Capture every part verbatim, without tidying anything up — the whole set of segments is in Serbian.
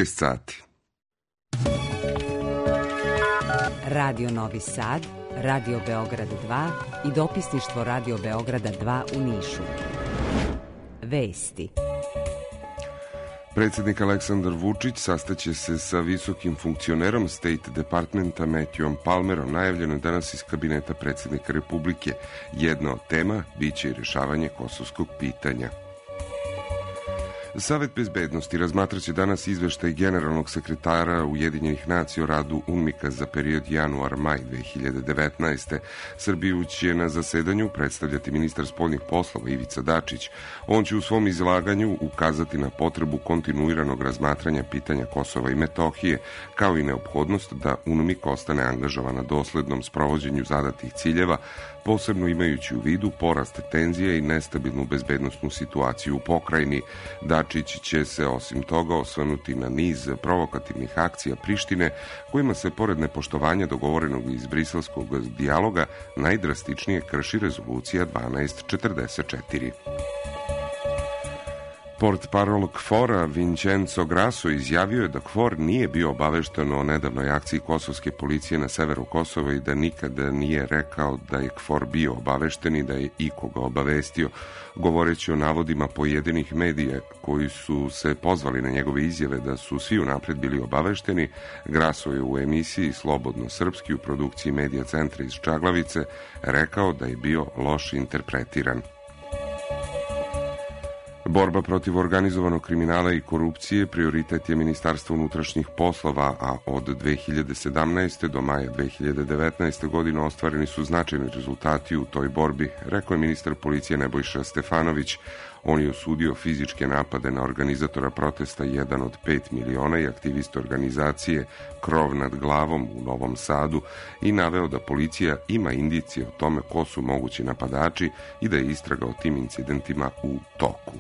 šest sati. Radio Novi Sad, Radio Beograd dva i dopisništvo Radio Beograda dva u Nišu. Vesti. Predsjednik Aleksandar Vučić sastaće se sa visokim funkcionerom State Departmenta Matthewom Palmerom. Najavljeno je danas iz kabineta predsjednika Republike. Jedna od tema biće i rješavanje kosovskog pitanja. Savet bezbednosti razmatraće danas izveštaj generalnog sekretara Ujedinjenih nacija o radu UNMIK-a za period januar-maj dve hiljade devetnaeste. Srbiju će na zasedanju predstavljati ministar spoljnih poslova Ivica Dačić. On će u svom izlaganju ukazati na potrebu kontinuiranog razmatranja pitanja Kosova i Metohije, kao i neophodnost da UNMIK ostane angažovan na doslednom sprovođenju zadatih ciljeva, posebno imajući u vidu porast tenzije i nestabilnu bezbednosnu situaciju u pokrajini. Dačić će se osim toga osvrnuti na niz provokativnih akcija Prištine, kojima se pored nepoštovanja dogovorenog iz briselskog dijaloga najdrastičnije krši rezolucija dvanaest četrdeset četiri. Portparol KFOR-a Vincenzo Grasso izjavio je da KFOR nije bio obavešten o nedavnoj akciji kosovske policije na severu Kosova i da nikada nije rekao da je KFOR bio obavešten i da je ikoga obavestio. Govoreći o navodima pojedinih medija koji su se pozvali na njegove izjave da su svi unapred bili obavešteni, Grasso je u emisiji Slobodno srpski u produkciji Medija centra iz Čaglavice rekao da je bio loše interpretiran. Borba protiv organizovanog kriminala i korupcije prioritet je Ministarstva unutrašnjih poslova, a od dve hiljade sedamnaeste. do maja dve hiljade devetnaeste. godine ostvareni su značajni rezultati u toj borbi, rekao je ministar policije Nebojša Stefanović. On je osudio fizičke napade na organizatora protesta Jedan od pet miliona i aktiviste organizacije Krov nad glavom u Novom Sadu i naveo da policija ima indicije o tome ko su mogući napadači i da je istraga o tim incidentima u toku.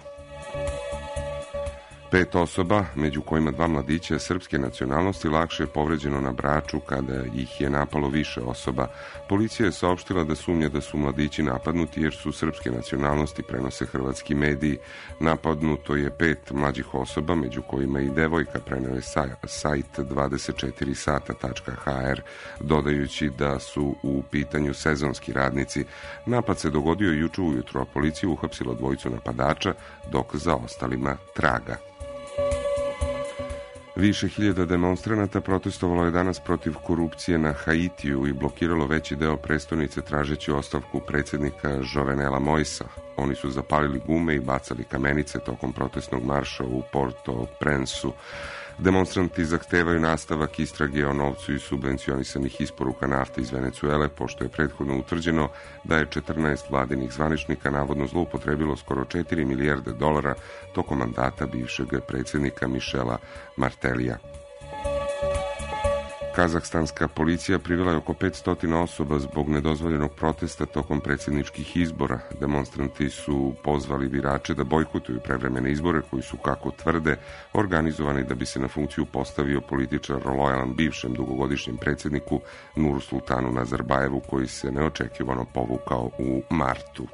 Pet osoba, među kojima dva mladića srpske nacionalnosti, lakše je povređeno na Braču kada ih je napalo više osoba. Policija je saopštila da sumnja da su mladići napadnuti jer su srpske nacionalnosti, prenose hrvatski mediji. Napadnuto je pet mlađih osoba, među kojima i devojka, preneo je sajt dvadeset četiri sata tačka ha er, dodajući da su u pitanju sezonski radnici. Napad se dogodio juče ujutro, a policija uhapsila dvojicu napadača, dok za ostalima traga. Više hiljada demonstranata protestovalo je danas protiv korupcije na Haitiju i blokiralo veći deo prestonice tražeći ostavku predsjednika Jovenela Moisa. Oni su zapalili gume i bacali kamenice tokom protestnog marša u Port-au-Prince-u. Demonstranti zahtevaju nastavak istrage o novcu i subvencionisanih isporuka nafte iz Venecuele, pošto je prethodno utvrđeno da je četrnaest vladinih zvaničnika navodno zloupotrebilo skoro četiri milijarde dolara tokom mandata bivšeg predsjednika Mišela Martelija. Kazahstanska policija privela je oko petsto osoba zbog nedozvoljenog protesta tokom predsjedničkih izbora. Demonstranti su pozvali birače da bojkotuju prevremene izbore koji su, kako tvrde, organizovani da bi se na funkciju postavio političar lojalan bivšem dugogodišnjem predsjedniku Nursultanu Nazarbajevu, koji se neočekivano povukao u martu.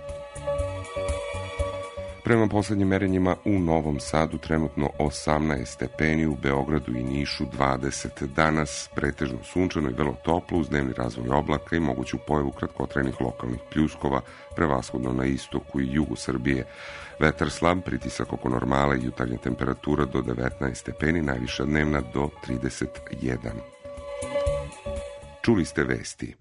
Prema poslednjim merenjima u Novom Sadu trenutno osamnaest stepeni, u Beogradu i Nišu dvadeset. Danas pretežno sunčano i vrlo toplo uz dnevni razvoj oblaka i moguću pojavu kratkotrajnih lokalnih pljuskova, prevashodno na istoku i jugu Srbije. Vetar slab, pritisak oko normale i jutarnja temperatura do devetnaest stepeni, najviša dnevna do trideset jedan. Čuli ste vesti.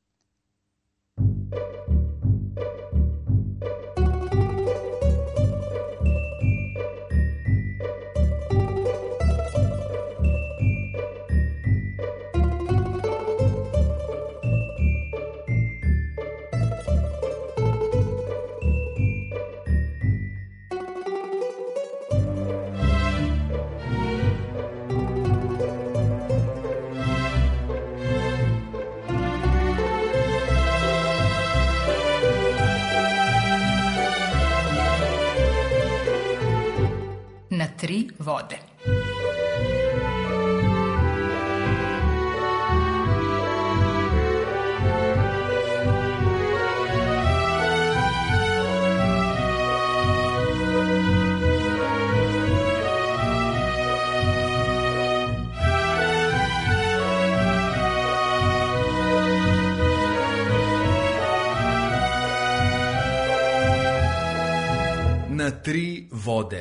Tri vode. tri vode.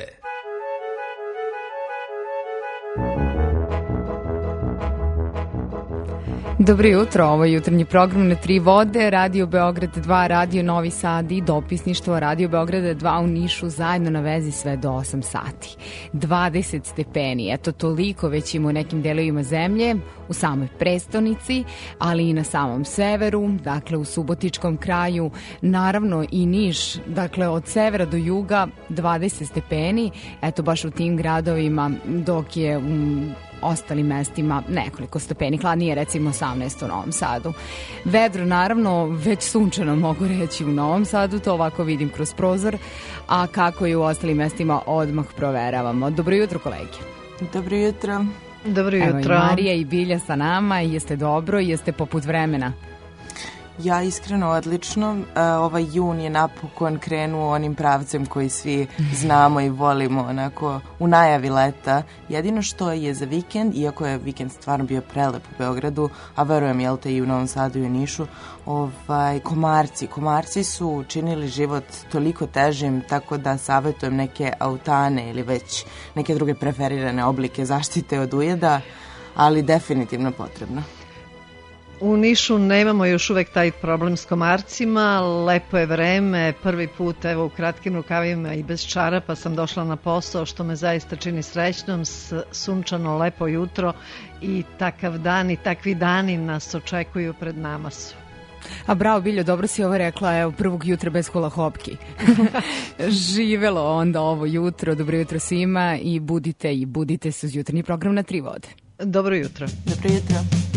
Dobro jutro, ovo je jutarnji program na Tri vode, Radio Beograd dva, Radio Novi Sad i dopisništvo Radio Beograda dva u Nišu, zajedno na vezi sve do osam sati. dvadeset stepeni, eto toliko već ima u nekim delovima zemlje, u samoj prestonici, ali i na samom severu, dakle u Subotičkom kraju, naravno i Niš, dakle od severa do juga dvadeset stepeni, eto baš u tim gradovima, dok je u ostalim mestima nekoliko stepeni hladnije, recimo osamnaest u Novom Sadu. Vedro, naravno, već sunčano mogu reći u Novom Sadu, to ovako vidim kroz prozor, a kako je u ostalim mestima odmah proveravamo. Dobro jutro, kolege. Dobro jutro. Dobro jutro. Evo i Marija i Bilja sa nama, jeste dobro, jeste poput vremena? Ja iskreno odlično. Ovaj jun je napokon krenuo onim pravcem koji svi znamo i volimo, onako u najavi leta. Jedino što je za vikend, iako je vikend stvarno bio prelep u Beogradu, a verujem jel te i u Novom Sadu i u Nišu, ovaj, komarci. Komarci su učinili život toliko težim, tako da savjetujem neke autane ili već neke druge preferirane oblike zaštite od ujeda, ali definitivno potrebno. U Nišu nemamo još uvek taj problem s komarcima, lepo je vreme, prvi put evo u kratkim rukavima i bez čarapa sam došla na posao, što me zaista čini srećnom, sunčano lepo jutro i takav dan i takvi dani nas očekuju, pred nama su. A bravo, Biljo, dobro si ovo rekla, evo, prvog jutra bez hulahopki. Živelo onda ovo jutro, dobro jutro svima i budite i budite se uz jutarnji program na Tri vode. Dobro jutro. Dobro jutro.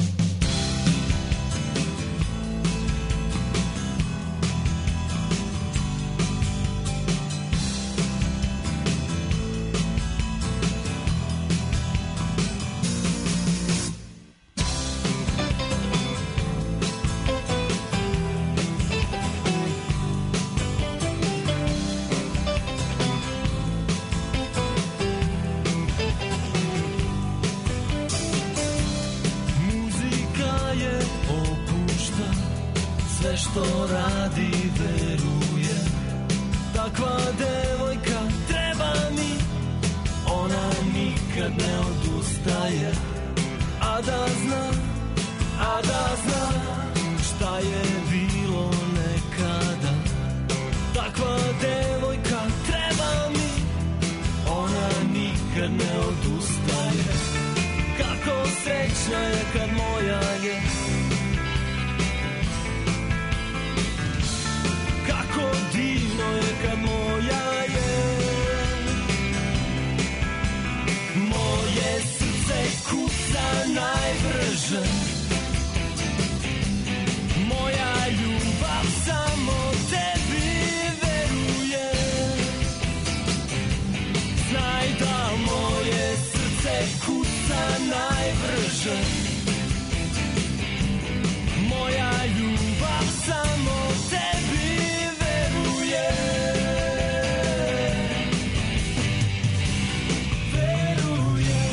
Što radi, veruje. Takva devojka treba mi, ona nikad ne odustaje. A da zna, a da zna šta je bilo nekada. Takva devojka treba mi, ona nikad ne odustaje. Kako srećna je kad moja je, kako divno je kad moja je. Moje srce kuca najbrže, moja ljubav samo tebi veruje. Znaj da moje srce kuca najbrže, moja ljubav samo tebi veruje. Veruje.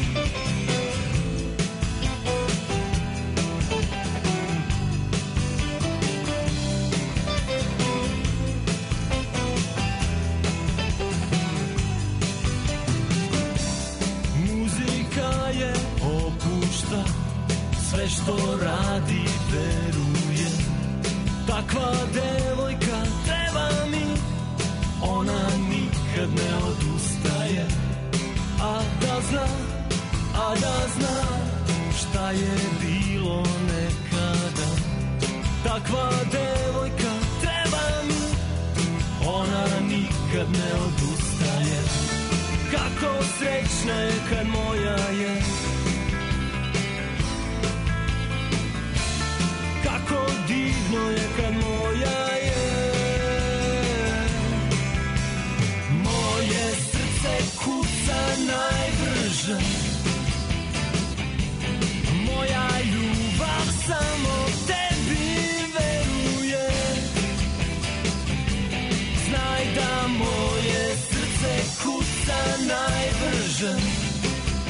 Muzika je opušta, sve što radi veruje. Takva devojka treba mi, ona nikad ne odustaje. A da zna, a da zna šta je bilo nekada. Takva devojka treba mi, ona nikad ne odustaje. Kako srećna je kad moja je, kako divno je kad moja je. Moje srce kuca najbrže, moja ljubav samo tebi veruje. Znaj da moje srce kuca najbrže,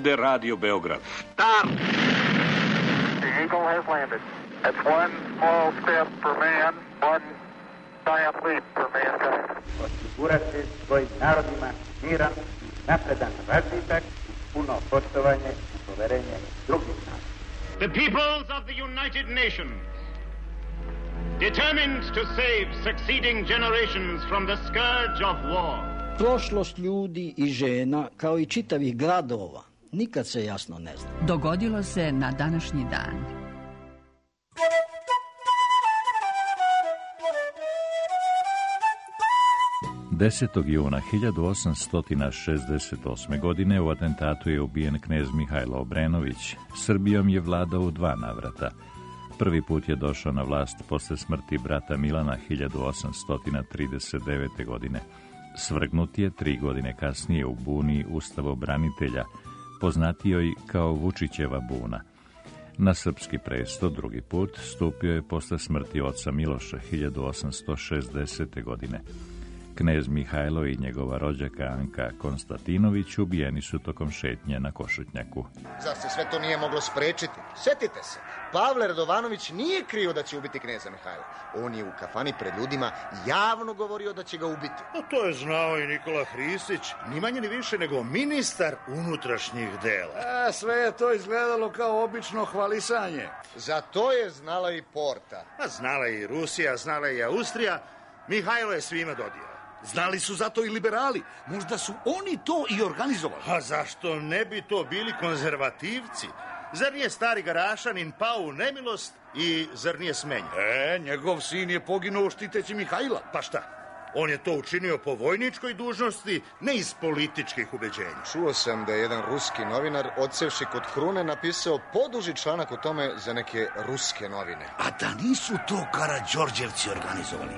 ovde Radio Beograd. Start! The Eagle has landed. It's one small step for man, one giant leap for mankind. Osigurati svojim narodima miran, napredan razvitak, puno poštovanje i poverenje drugih naroda. The peoples of the United Nations, determined to save succeeding generations from the scourge of war. Prošlost ljudi i žena, kao i čitavih gradova, nikad se jasno ne zna. Dogodilo se na današnji dan. desetog juna hiljadu osamsto šezdeset osme. godine u atentatu je ubijen knez Mihajlo Obrenović. Srbijom je vladao u dva navrata. Prvi put je došao na vlast posle smrti brata Milana hiljadu osamsto trideset devete. godine. Svrgnut je tri godine kasnije u buni ustavobranitelja, poznatijoj kao Vučićeva buna. Na srpski presto drugi put stupio je posle smrti oca Miloša hiljadu osamsto šezdesete. godine. Knez Mihajlo i njegova rođaka Anka Konstantinović ubijeni su tokom šetnje na Košutnjaku. Zar se sve to nije moglo sprečiti? Setite se, Pavle Radovanović nije krio da će ubiti kneza Mihajla. On je u kafani pred ljudima javno govorio da će ga ubiti. No to je znao i Nikola Hristić, ni manje ni više nego ministar unutrašnjih dela. A, sve je to izgledalo kao obično hvalisanje. Za to je znala i Porta. A znala i Rusija, znala i Austrija. Mihajlo je svima dodio. Znali su zato i liberali. Možda su oni to i organizovali. A zašto ne bi to bili konzervativci? Zar nije stari Garašanin pao u nemilost i zar nije smenjen? E, njegov sin je poginuo štiteći Mihajla. Pa šta? On je to učinio po vojničkoj dužnosti, ne iz političkih ubeđenja. Čuo sam da je jedan ruski novinar, odsevši kod Krune, napisao poduži članak o tome za neke ruske novine. A da nisu to Karađorđevci organizovali?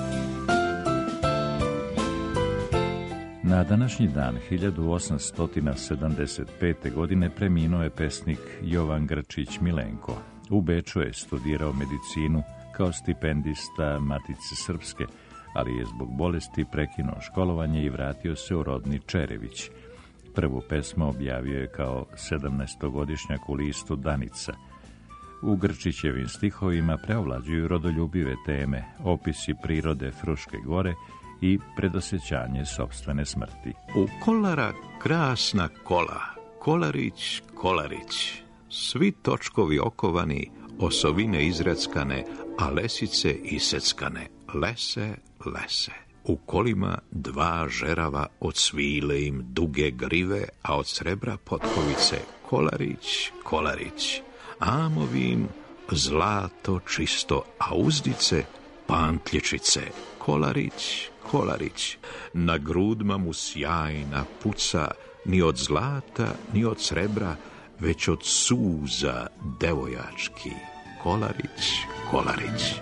Na današnji dan hiljadu osamsto sedamdeset pete. godine preminuo je pesnik Jovan Grčić Milenko. U Beču je studirao medicinu kao stipendista Matice Srpske, ali je zbog bolesti prekinuo školovanje i vratio se u rodni Čerević. Prvu pesmu objavio je kao sedamnaestogodišnjak u listu Danica. U Grčićevim stihovima preovlađuju rodoljubive teme, opisi prirode Fruške gore i predosjećanje sopstvene smrti. U kolara krasna kola, kolarić, kolarić, svi točkovi okovani, osovine izreckane, a lesice iseckane, lese, lese. U kolima dva žerava, od svile im duge grive, a od srebra potkovice, kolarić, kolarić, amovim zlato čisto, a uzdice pantlječice, kolarić, kolarić, na grudma mu sjajna puca, ni od zlata, ni od srebra, već od suza devojački, kolarić, kolarić.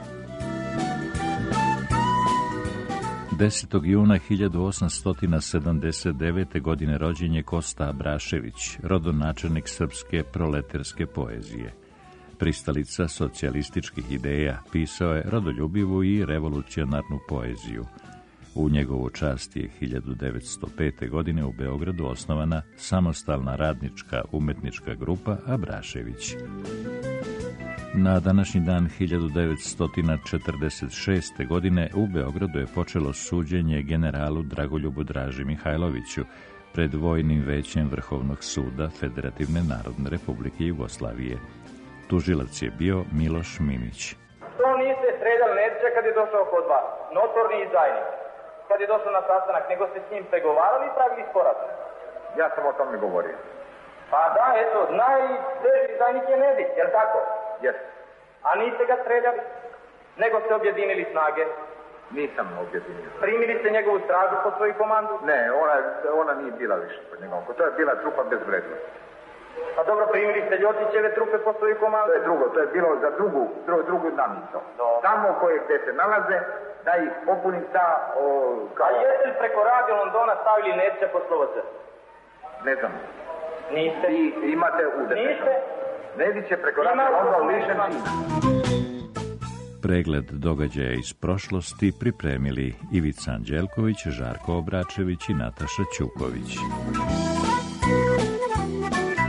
desetog juna hiljadu osamsto sedamdeset devete. godine rođen je Kosta Abrašević, rodonačelnik srpske proleterske poezije. Pristalica socijalističkih ideja, pisao je rodoljubivu i revolucionarnu poeziju. U njegovu čast je hiljadu devetsto pete. godine u Beogradu osnovana samostalna radnička umetnička grupa Abrašević. Na današnji dan hiljadu devetsto četrdeset šeste. godine u Beogradu je počelo suđenje generalu Dragoljubu Draži Mihajloviću pred Vojnim većem Vrhovnog suda Federativne Narodne Republike Jugoslavije. Tužilac je bio Miloš Minić. Što niste streljali Nedića kad je došao kod vas? Notorni izdajnik. Kad je došao na sastanak, nego ste s njim pregovarali i pravili sporazum? Ja sam o tome govorio. Pa da, eto, najteži izdajnik je Nedić, jel tako? Jes. A niste ga streljali? Nego ste objedinili snage? Nisam objedinio. Primili ste njegovu stražu po svoju komandu? Ne, ona, ona nije bila više pod njegovom. To je bila trupa bez vrednosti. Pa dobro, primili ste Ljotićeve trupe po svoju komandu? To je drugo, to je bilo za drugu, drugu, drugu namicu. Tamo koje gde se nalaze, da ih popunim ta... O, kao... A jeste li preko Radio Londona stavili Nedića po slovoce? Ne znam. Niste? I imate udete. Niste? Nedić je preko Radio Londona lišen čina. Pregled događaja iz prošlosti pripremili Ivica Anđelković, Žarko Obračević i Nataša Ćuković.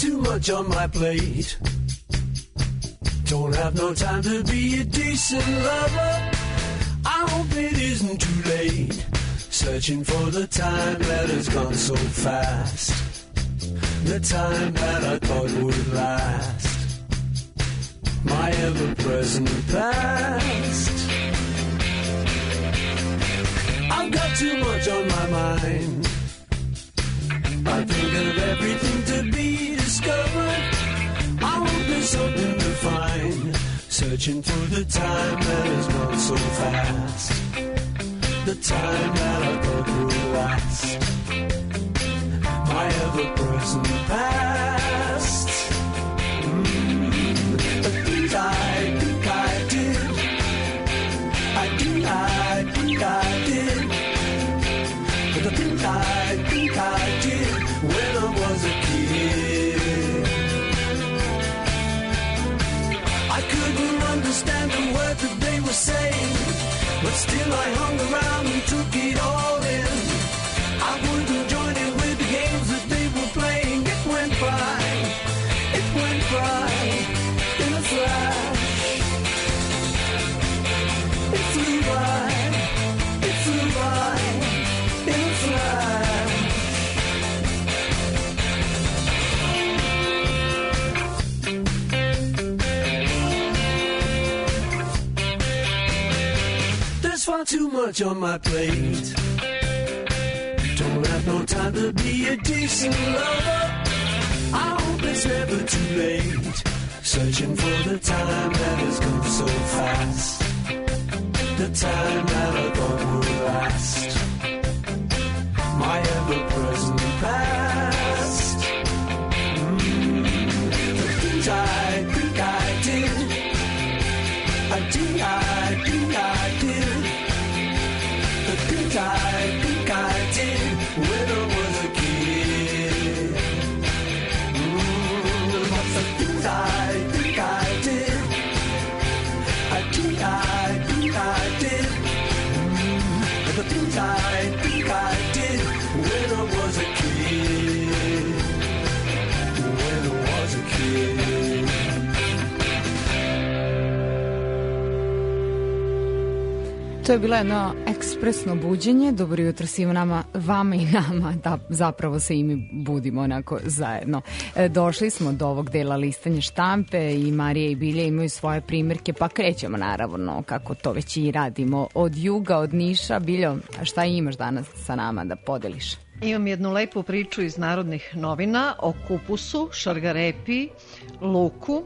too much on my plate. Don't have no time to be a decent lover. I hope it isn't too late. Searching for the time that has gone so fast. The time that I thought would last. My ever-present past. I've got too much on my mind. I think of everything to be discovered. I hope there's something to find. Searching for the time that has gone so fast. The time that I thought would last. My ever-present past. Mm. The things I think I did. I think I think I did. But the things I think I did when I was a kid. I couldn't understand the words that they were saying, but still I hung around and took it all in. I wouldn't join in with the games that they were playing. It went by, it went by in a flash. It flew by, it flew by in a flash. There's far too much on my plate. Don't have no time to be a decent lover. I hope it's never too late. Searching for the time that has gone so fast. The time that I thought would last. My ever-present past. Mm. The things I think I did. I think I think I did. The things I think I did when I was a kid. Mm, but the things I think I did. I think I think I did. Mm, but the things I think I did when I was a kid. When I was a kid. To je bilo jedno ekspresno buđenje. Dobro jutro svima nama, vama i nama, da zapravo se i mi budimo onako zajedno. E, došli smo do ovog dela listanja štampe i Marija i Bilja imaju svoje primjerke, pa krećemo naravno kako to već i radimo. Od juga, od Niša. Biljo, šta imaš danas sa nama da podeliš? Imam jednu lepu priču iz Narodnih novina o kupusu, šargarepi, luku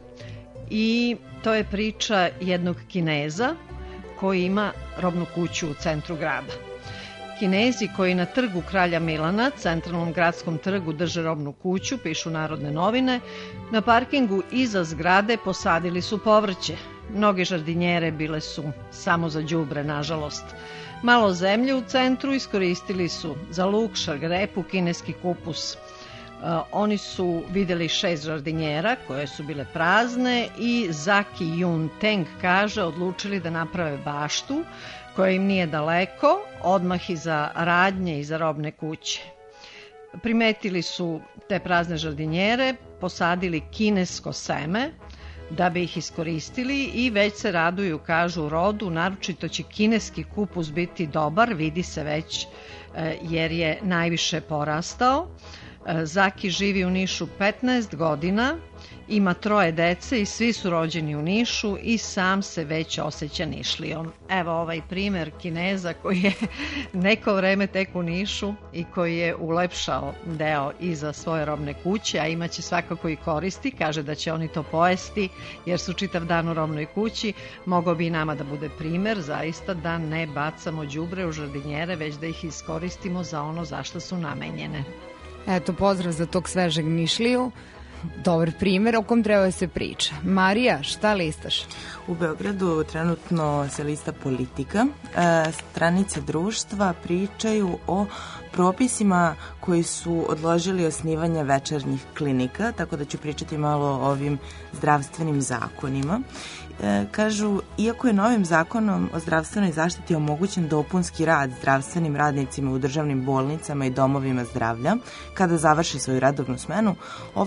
i to je priča jednog Kineza koji ima robnu kuću u centru grada. Kinezi koji na trgu Kralja Milana, centralnom gradskom trgu, drže robnu kuću, pišu Narodne novine, na parkingu iza zgrade posadili su povrće. Mnoge žardinjere bile su samo za đubre, nažalost. Malo zemlje u centru iskoristili su za luk, šargarepu, kineski kupus. Uh, oni su videli šest žardinjera koje su bile prazne i Zaki Yun Teng kaže odlučili da naprave baštu koja im nije daleko, odmah iza radnje i za robne kuće. Primetili su te prazne žardinjere, posadili kinesko seme da bi ih iskoristili i već se raduju, kažu, rodu, naročito će kineski kupus biti dobar, vidi se već jer je najviše porastao. Zaki živi u Nišu petnaest godina, ima troje dece i svi su rođeni u Nišu i sam se već osjeća Nišlijom. Evo ovaj primer Kineza koji je neko vreme tek u Nišu i koji je ulepšao deo iza svoje robne kuće, a imaće svakako i koristi, kaže da će oni to pojesti jer su čitav dan u robnoj kući. Mogao bi i nama da bude primer, zaista da ne bacamo đubre u žardinjere, već da ih iskoristimo za ono za što su namenjene. Eto, pozdrav za tog svežeg Nišliju. Dobar primjer o kom treba da se priča. Marija, šta listaš? U Beogradu trenutno se lista Politika. E, stranice društva pričaju o propisima koji su odložili osnivanje večernjih klinika, tako da ću pričati malo o ovim zdravstvenim zakonima. E, kažu, iako je novim zakonom o zdravstvenoj zaštiti omogućen dopunski rad zdravstvenim radnicima u državnim bolnicama i domovima zdravlja, kada završi svoju radovnu smenu, ova novina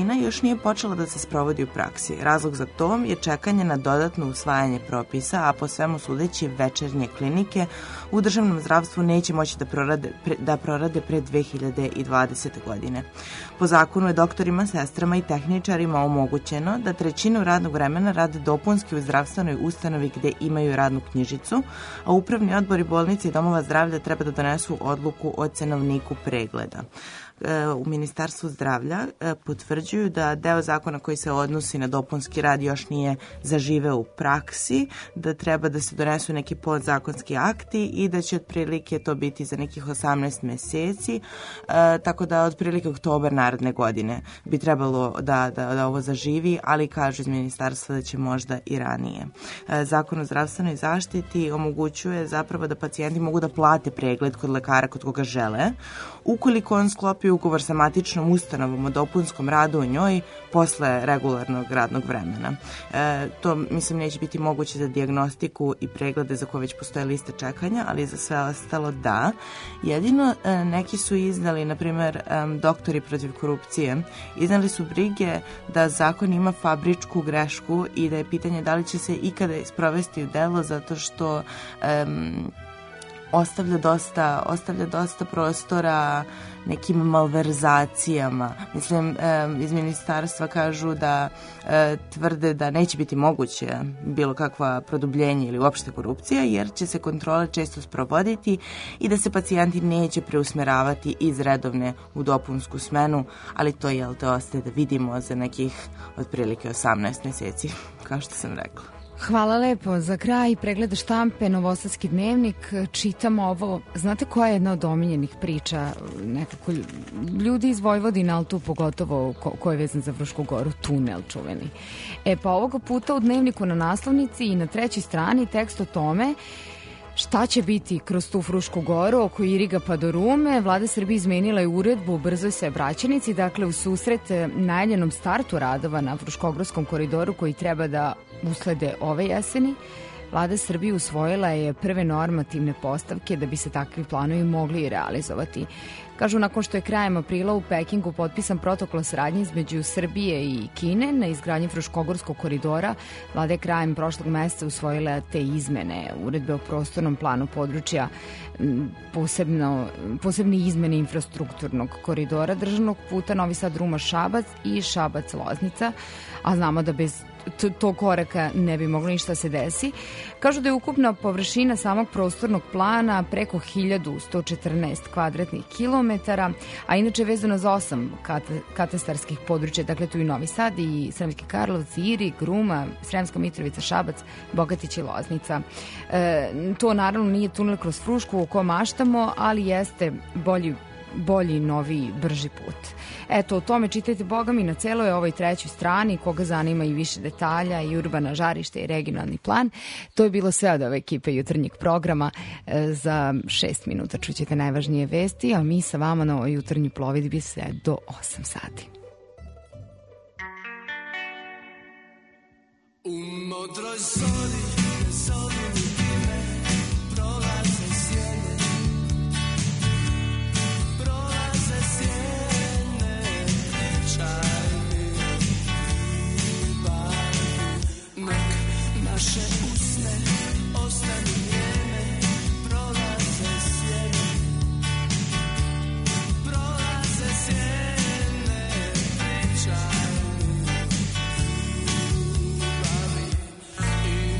godina još nije počela da se sprovodi u praksi. Razlog za to je čekanje na dodatno usvajanje propisa, a po svemu sudeći večernje klinike u državnom zdravstvu neće moći da prorade, pre, da prorade pre dve hiljade dvadesete. godine. Po zakonu je doktorima, sestrama i tehničarima omogućeno da trećinu radnog vremena rade dopunski u zdravstvenoj ustanovi gde imaju radnu knjižicu, a upravni odbori bolnice i domova zdravlja treba da donesu odluku o cenovniku pregleda. U Ministarstvu zdravlja potvrđuju da deo zakona koji se odnosi na dopunski rad još nije zaživeo u praksi, da treba da se donesu neki podzakonski akti i da će otprilike to biti za nekih osamnaest meseci, tako da otprilike oktobar naredne godine bi trebalo da, da, da ovo zaživi, ali kažu iz Ministarstva da će možda i ranije. Zakon o zdravstvenoj zaštiti omogućuje zapravo da pacijenti mogu da plate pregled kod lekara kod koga žele, ukoliko on sklopi ugovor sa matičnom ustanovom o dopunskom radu u njoj posle regularnog radnog vremena. E, to, mislim, neće biti moguće za dijagnostiku i preglede za koje već postoje liste čekanja, ali za sve ostalo da. Jedino e, neki su iznali, na primer, e, doktori protiv korupcije, iznali su brige da zakon ima fabričku grešku i da je pitanje da li će se ikada sprovesti u delo zato što e, ostavlja dosta, ostavlja dosta prostora nekim malverzacijama. Mislim, iz ministarstva kažu da tvrde da neće biti moguće bilo kakva produbljenje ili uopšte korupcija, jer će se kontrole često sprovoditi i da se pacijenti neće preusmeravati iz redovne u dopunsku smenu, ali to, jel te, ostaje da vidimo za nekih otprilike osamnaest meseci, kao što sam rekla. Hvala lepo. Za kraj pregleda štampe Novosadski dnevnik čitamo ovo. Znate koja je jedna od omiljenih priča nekako ljudi iz Vojvodine, ali tu pogotovo ko, ko je vezan za Frušku goru, tunel čuveni. E pa ovoga puta u dnevniku na naslovnici i na trećoj strani tekst o tome šta će biti kroz tu Frušku goru oko Iriga pa do Rume. Vlada Srbije izmenila je uredbu u brzoj saobraćajnici, dakle u susret najavljenom startu radova na Fruškogorskom koridoru koji treba da uslede ove jeseni. Vlada Srbije usvojila je prve normativne postavke da bi se takvi planovi mogli realizovati. Kažu, nakon što je krajem aprila u Pekingu potpisan protokol saradnje između Srbije i Kine na izgradnji Fruškogorskog koridora, vlada je krajem prošlog meseca usvojila te izmene uredbe o prostornom planu područja, posebno, posebni izmene infrastrukturnog koridora državnog puta Novi Sad Ruma Šabac i Šabac Loznica, a znamo da bez tog koraka ne bi moglo ništa se desi. Kažu da je ukupna površina samog prostornog plana preko hiljadu sto četrnaest kvadratnih kilometara, a inače vezano za osam katastarskih područja, dakle tu i Novi Sad i Sremski Karlovci, Irig, Ruma, Sremska Mitrovica, Šabac, Bogatić i Loznica. E, to naravno nije tunel kroz Frušku o kom maštamo, ali jeste bolji bolji, novi, brži put. Eto, o tome čitajte, boga mi, na celoj ovoj trećoj strani, koga zanima i više detalja, i urbana žarište i regionalni plan. To je bilo sve od ove ekipe jutarnjeg programa. Za šest minuta čućete najvažnije vesti, a mi sa vama na ovoj jutarnji plovidbi sve do osam sati. U modroj zori, zori prolaze sjene, prolaze sjene, čaj mi barvu, nek naše usne ostanu njene, prolaze sjene, prolaze sjene, pričaj mi ljubavi.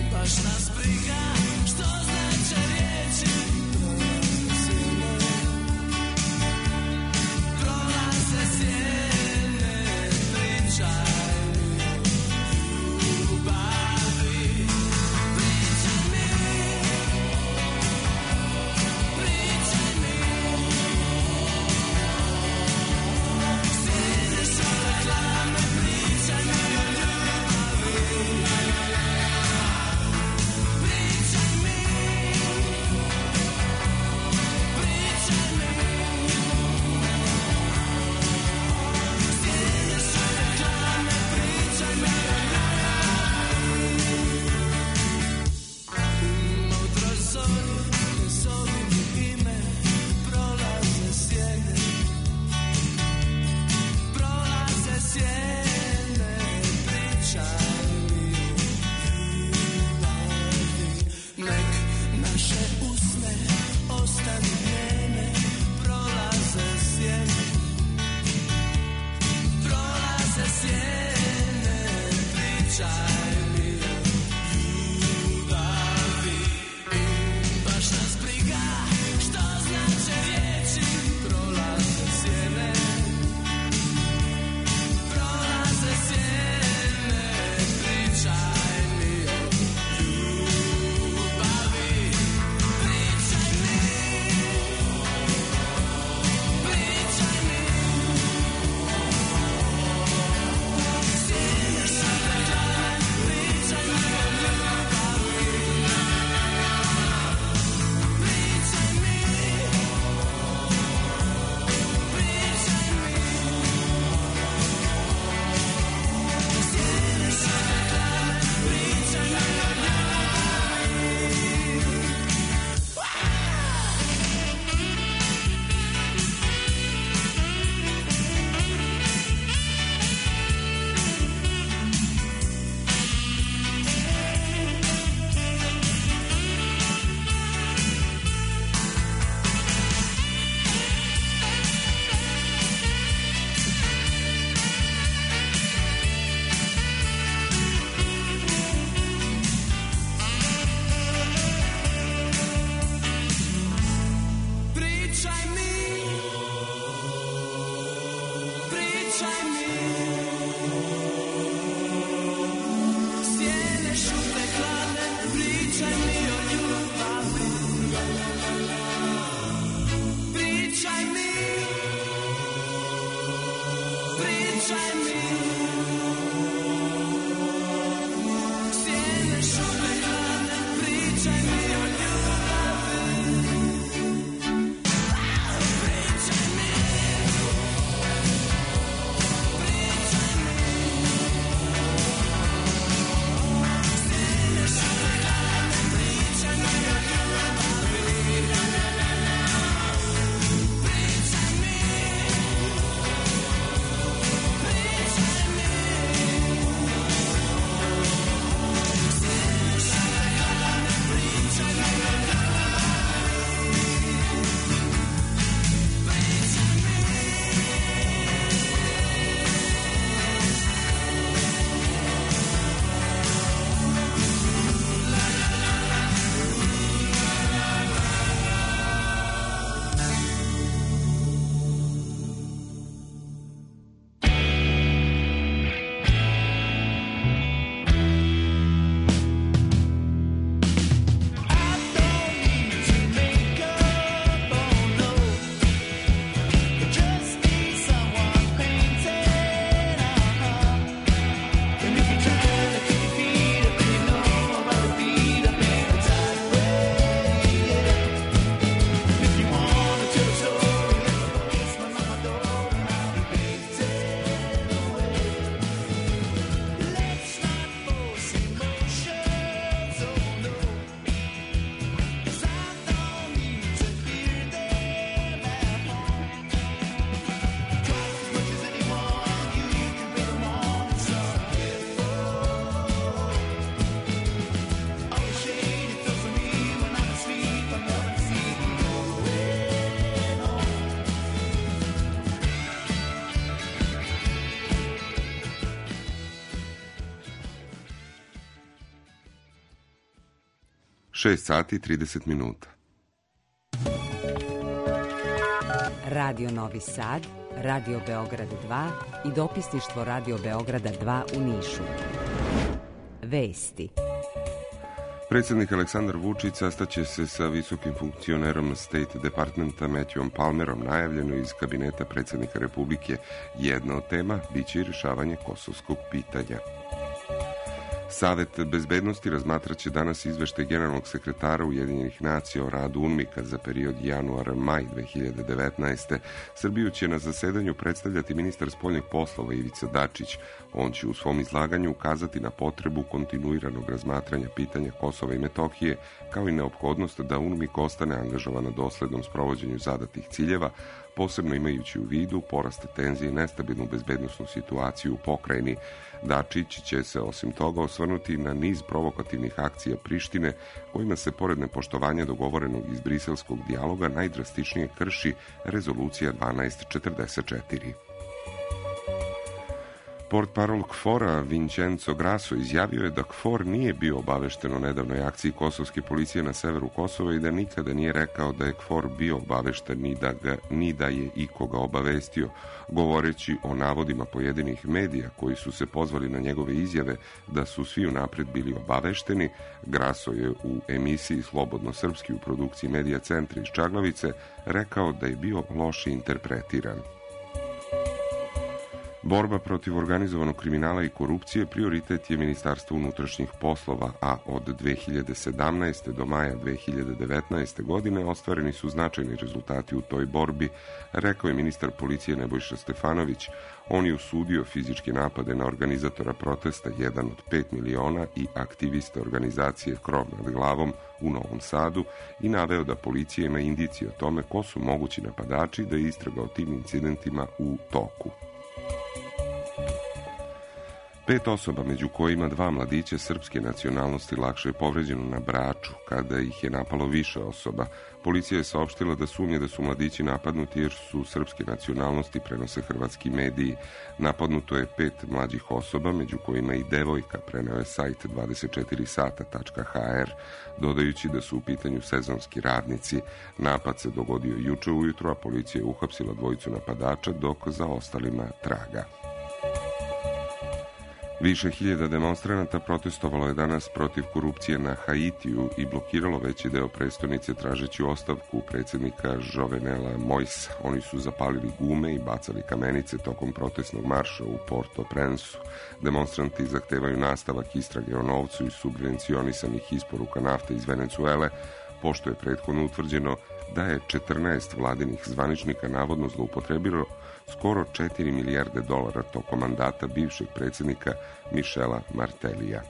šest sati i trideset minuta. Radio Novi Sad, Radio Beograd dva i dopisništvo Radio Beograda dva u Nišu. Vesti. Predsjednik Aleksandar Vučić sastaće se sa visokim funkcionerom State Departmenta Matthewom Palmerom, najavljeno iz kabineta predsjednika Republike. Jedna od tema biće i rješavanje kosovskog pitanja. Savet bezbednosti razmatraće danas izveštaj generalnog sekretara Ujedinjenih nacija o radu UNMIK-a za period januar-maj dve hiljade devetnaeste. Srbiju će na zasedanju predstavljati ministar spoljnih poslova Ivica Dačić. On će u svom izlaganju ukazati na potrebu kontinuiranog razmatranja pitanja Kosova i Metohije, kao i neophodnost da UNMIK ostane angažovan na doslednom sprovođenju zadatih ciljeva, posebno imajući u vidu porast tenzije i nestabilnu bezbednosnu situaciju u pokrajini. Dačić će se osim toga osvrnuti na niz provokativnih akcija Prištine, kojima se pored nepoštovanja dogovorenog iz briselskog dijaloga najdrastičnije krši rezolucija dvanaest četrdeset četiri. Portparol KFOR-a Vincenzo Grasso izjavio je da KFOR nije bio obavešten o nedavnoj akciji kosovske policije na severu Kosova i da nikada nije rekao da je KFOR bio obavešten ni da, ga, ni da je ikoga obavestio. Govoreći o navodima pojedinih medija koji su se pozvali na njegove izjave da su svi unapred bili obavešteni, Grasso je u emisiji Slobodno srpski u produkciji Medija centra iz Čaglavice rekao da je bio loše interpretiran. Borba protiv organizovanog kriminala i korupcije prioritet je Ministarstva unutrašnjih poslova, a od dve hiljade sedamnaeste. do maja dve hiljade devetnaeste. godine ostvareni su značajni rezultati u toj borbi, rekao je ministar policije Nebojša Stefanović. On je osudio fizičke napade na organizatora protesta jedan od pet miliona i aktiviste organizacije Krov nad glavom u Novom Sadu i naveo da policija ima indicije o tome ko su mogući napadači, da je istraga o tim incidentima u toku. Pet osoba, među kojima dva mladića srpske nacionalnosti, lakše je povređeno na Braču, kada ih je napalo više osoba. Policija je saopštila da sumnje da su mladići napadnuti jer su srpske nacionalnosti, prenose hrvatski mediji. Napadnuto je pet mlađih osoba, među kojima i devojka, preneo je sajt dvadeset četiri sata tačka ha er, dodajući da su u pitanju sezonski radnici. Napad se dogodio juče ujutro, a policija je uhapsila dvojicu napadača, dok za ostalima traga. Više hiljada demonstranata protestovalo je danas protiv korupcije na Haitiju i blokiralo veći deo prestonice tražeći ostavku predsjednika Jovenela Moisa. Oni su zapalili gume i bacali kamenice tokom protestnog marša u Port-au-Prince-u. Demonstranti zahtevaju nastavak istrage o novcu i subvencionisanih isporuka nafte iz Venecuele, pošto je prethodno utvrđeno da je četrnaest vladinih zvaničnika navodno zloupotrebilo skoro četiri milijarde dolara tokom mandata bivšeg predsjednika Mišela Martelija.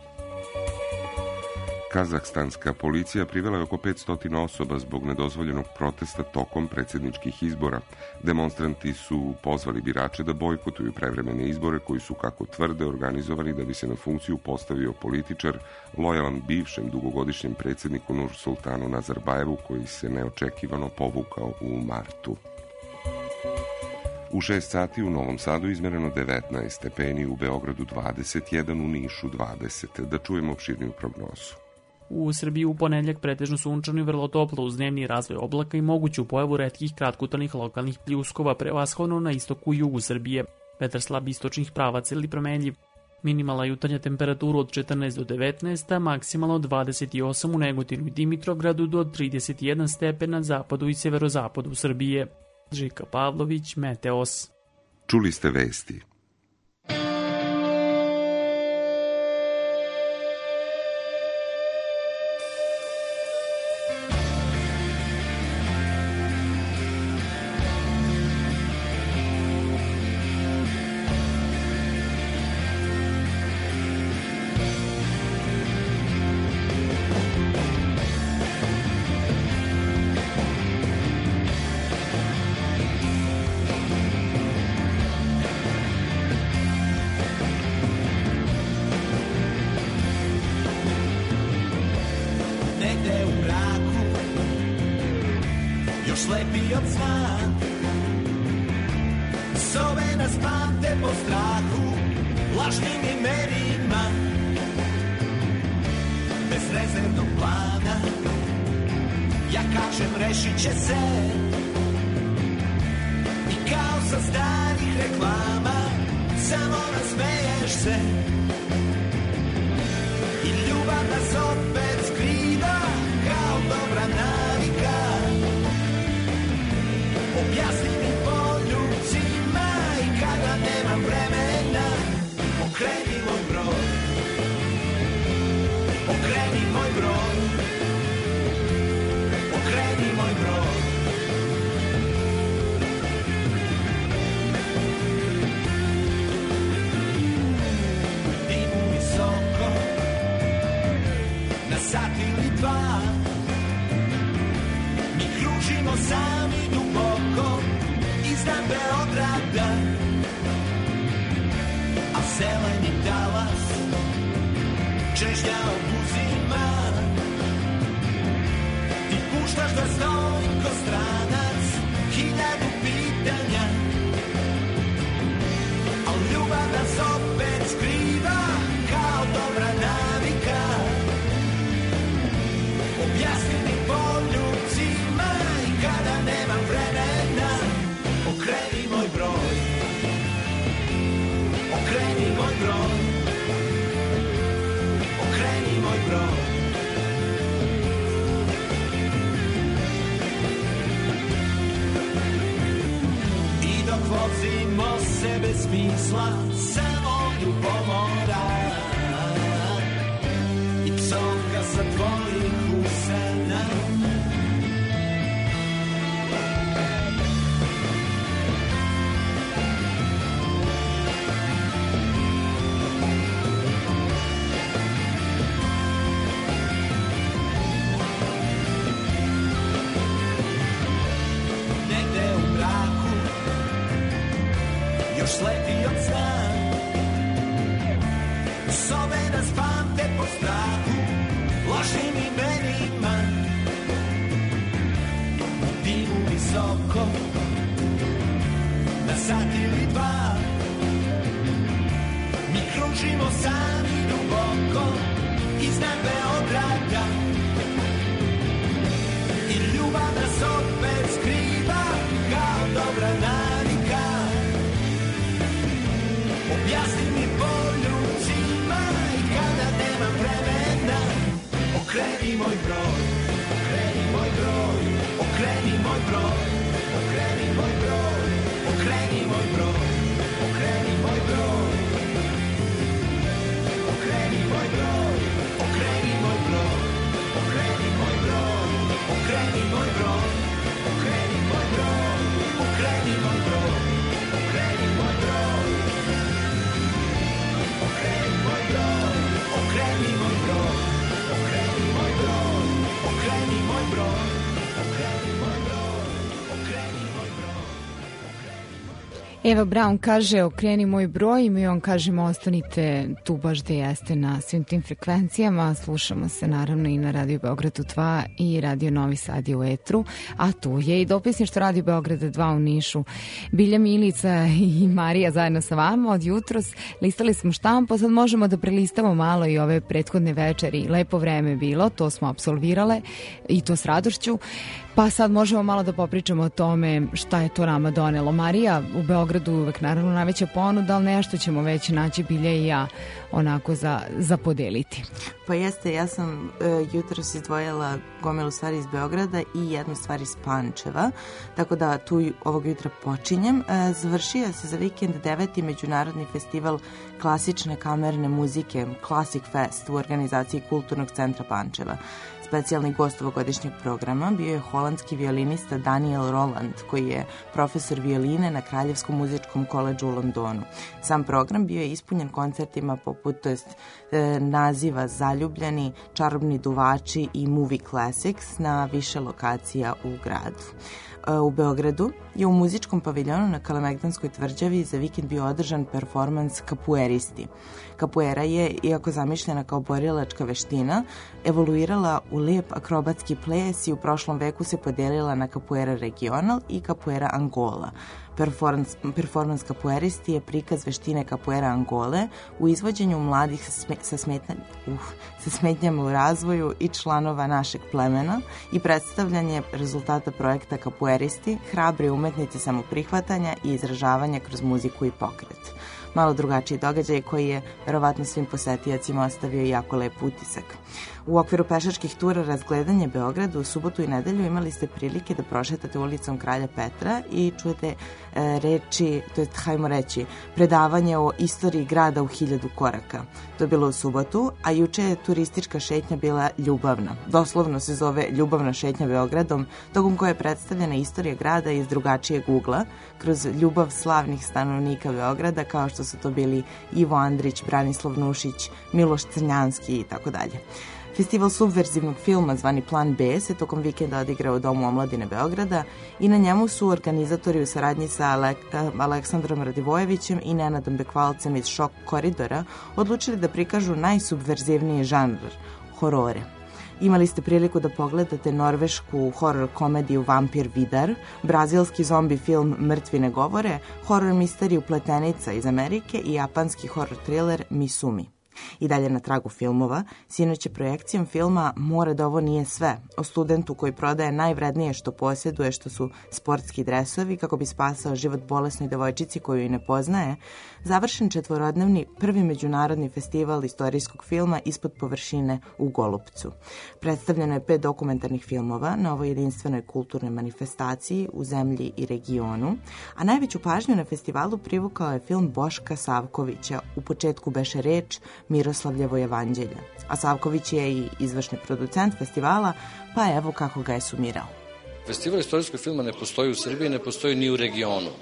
Kazahstanska policija privela je oko petsto osoba zbog nedozvoljenog protesta tokom predsjedničkih izbora. Demonstranti su pozvali birače da bojkotuju prevremene izbore koji su, kako tvrde, organizovani da bi se na funkciju postavio političar lojalan bivšem dugogodišnjem predsjedniku Nursultanu Nazarbajevu, koji se neočekivano povukao u martu. U šest sati u Novom Sadu izmereno devetnaest stepeni, u Beogradu dvadeset jedan, u Nišu dvadeset. Da čujemo opširniju prognozu. U Srbiji u ponedjeljak pretežno sunčano i vrlo toplo uz dnevni razvoj oblaka i moguću pojavu retkih kratkotrajnih lokalnih pljuskova, prevashodno na istoku i jugu Srbije. Vetar slab istočnih pravaca ili promenljiv. Minimalna jutarnja temperatura od četrnaest do devetnaest, a maksimalno dvadeset osam u Negotinu i Dimitrovgradu do trideset jedan stepen na zapadu i severozapadu Srbije. Žika Pavlović, Meteos. Čuli ste vesti. Slepi od sna, sove nas pamte po strahu, lažnim imenima, bez rezervnog plana, Ja kažem rešit će se. I kao sa starih reklama samo nasmeješ se. I ljubav nas opet skriva kao dobra navika. Objasni mi poljubcima i kada nemam vremena, okreni moj broj. Okreni moj broj. Okreni moj broj. Dimu visoko, na sat ili dva, mi kružimo sami duboko iznad Beograda, a zeleni talas čežnja obuzima. Ti puštaš da stojim ko stranac, hiljadu pitanja, al ljubav nas opet skriva kao dobra navika. Objasni mi poljubcima i kada nemam vremena, okreni moj broj. Okreni moj broj. Okreni moj broj. I dok vozimo se bez smisla, samo ljubomora i psovka sa tvojih usana. Još leti od sna, sobe nas pamte po strahu, lošim imenima. U dimu visoko, na sat ili dva, mi kružimo sami duboko iznad Beograda. I ljubav nas opet skriva kao dobra navika. Objasni mi poljubcima i kada nemam vremena, okreni moj broj. Okreni moj broj. Okreni moj broj. Okreni moj broj. Okreni moj broj. Okreni moj broj. Okreni moj broj. Okreni moj broj. Okreni moj broj. Okreni moj broj. Okreni moj broj. Okreni moj broj. Okreni moj broj. Okreni moj broj, okreni moj broj, okreni moj broj, okreni moj broj, okreni moj broj, okreni moj broj. Eva Braun kaže okreni moj broj i mi on kažemo ostanite tu baš gde jeste na svim tim frekvencijama. Slušamo se naravno i na Radio Beogradu dva i Radio Novi Sad je u etru, a tu je i dopisništvo Radio Beograda dva u Nišu. Bilja Milica i Marija zajedno sa vama od jutros. Listali smo štampu, sad možemo da prelistamo malo i ove prethodne večeri. Lepo vreme je bilo, to smo apsolvirale i to s radošću. Pa sad možemo malo da popričamo o tome šta je to nama donelo. Marija, u Beogradu uvek naravno najveća ponuda, ali nešto ćemo već naći Bilja i ja onako za, za podeliti. Pa jeste, ja sam uh, jutros izdvojila gomilu stvari iz Beograda i jednu stvar iz Pančeva, tako da tu ovog jutra počinjem. Uh, završio se za vikend deveti međunarodni festival klasične kamerne muzike Classic Fest u organizaciji Kulturnog centra Pančeva. Specijalni gost ovogodišnjeg programa bio je holandski violinista Daniel Roland, koji je profesor violine na Kraljevskom muzičkom koledžu u Londonu. Sam program bio je ispunjen koncertima poput, to jest, e, naziva Zaljubljeni, Čarobni duvači i Movie Classics na više lokacija u gradu. U Beogradu je u muzičkom paviljonu na Kalemegdanskoj tvrđavi za vikend bio održan performans kapueristi. Kapuera je, iako zamišljena kao borilačka veština, evoluirala u lijep akrobatski ples i u prošlom veku se podelila na kapuera regional i kapuera Angola. Performans, performans kapueristi je prikaz veštine kapuera Angole u izvođenju mladih sme, sa, smetna, uh, sa smetnjama u razvoju i članova našeg plemena i predstavljanje rezultata projekta kapueristi, hrabri umetnici samoprihvatanja i izražavanja kroz muziku i pokret. Malo drugačiji događaj koji je verovatno svim posetijacima ostavio jako lep utisak. U okviru pešačkih tura razgledanje Beograda u subotu i nedelju imali ste prilike da prošetate ulicom Kralja Petra i čujete e, reči, to je, hajmo reći, predavanje o istoriji grada u hiljadu koraka. To je bilo u subotu, a juče je turistička šetnja bila ljubavna. Doslovno se zove ljubavna šetnja Beogradom, tokom koje je predstavljena istorija grada iz drugačijeg ugla, kroz ljubav slavnih stanovnika Beograda, kao što su to bili Ivo Andrić, Branislav Nušić, Miloš Crnjanski i tako dalje. Festival subverzivnog filma zvani Plan B se tokom vikenda odigrao u Domu omladine Beograda i na njemu su organizatori u saradnji sa Alek- Aleksandrom Radivojevićem i Nenadom Bekvalcem iz Šok koridora odlučili da prikažu najsubverzivniji žanr – horore. Imali ste priliku da pogledate norvešku horor komediju Vampir Vidar, brazilski zombi film Mrtvi ne govore, horor misteriju Pletenica iz Amerike i japanski horor thriller Misumi. I dalje na tragu filmova, sinoć je projekcijom filma More da ovo nije sve, o studentu koji prodaje najvrednije što posjeduje, što su sportski dresovi, kako bi spasao život bolesnoj devojčici koju i ne poznaje, završen četvorodnevni prvi međunarodni festival istorijskog filma Ispod površine u Golupcu. Predstavljeno je pet dokumentarnih filmova na ovoj jedinstvenoj kulturnoj manifestaciji u zemlji i regionu, a najveću pažnju na festivalu privukao je film Boška Savkovića, U početku beše reč, Miroslavljevo jevanđelje. A Savković je i izvršni producent festivala, pa evo kako ga je sumirao. Festival istorijskog filma ne postoji u Srbiji, ne postoji ni u regionu.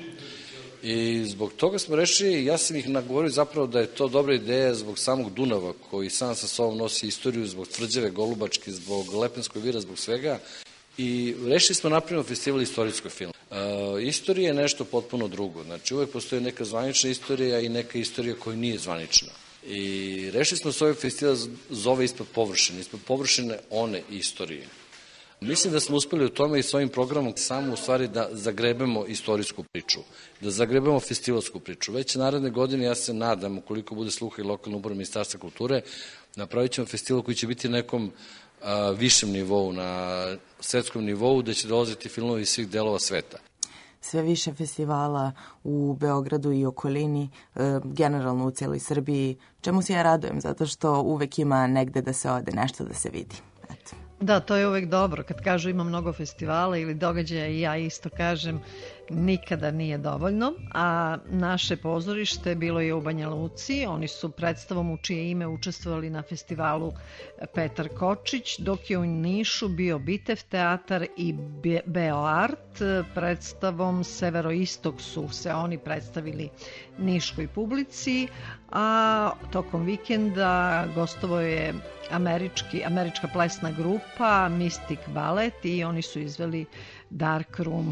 I zbog toga smo rešili, ja sam ih nagovorio zapravo da je to dobra ideja zbog samog Dunava, koji sam sa sobom nosi istoriju, zbog Tvrđave, Golubačke, zbog Lepenskog vira, zbog svega. I rešili smo napravimo festival istorijskog filma. E, istorija je nešto potpuno drugo. Znači, uvek postoji neka zvanična istorija i neka istorija koja nije zvanična. I rešili smo se ovaj festival zove Ispod površine. Ispod površine one istorije. Mislim da smo uspeli u tome i s ovim programom samo u stvari da zagrebemo istorijsku priču, da zagrebemo festivalsku priču. Već naredne godine ja se nadam, ukoliko bude sluha i lokalna uprava Ministarstva kulture, napravit ćemo festival koji će biti na nekom a, višem nivou, na svetskom nivou, da će dolaziti filmovi iz svih delova sveta. Sve više festivala u Beogradu i okolini, e, generalno u celoj Srbiji, čemu se ja radujem, zato što uvek ima negde da se ode, nešto da se vidi. Eto. Da, to je uvek dobro. Kad kažu ima mnogo festivala ili događaja, i ja isto kažem, nikada nije dovoljno, a naše pozorište bilo je u Banja Luci. Oni su predstavom u čije ime učestvovali na festivalu Petar Kočić, dok je u Nišu bio Bitev teatar i Beoart. Predstavom Severoistok su se oni predstavili niškoj publici, a tokom vikenda gostovo je američki, američka plesna grupa Mystic Ballet i oni su izveli Dark Room.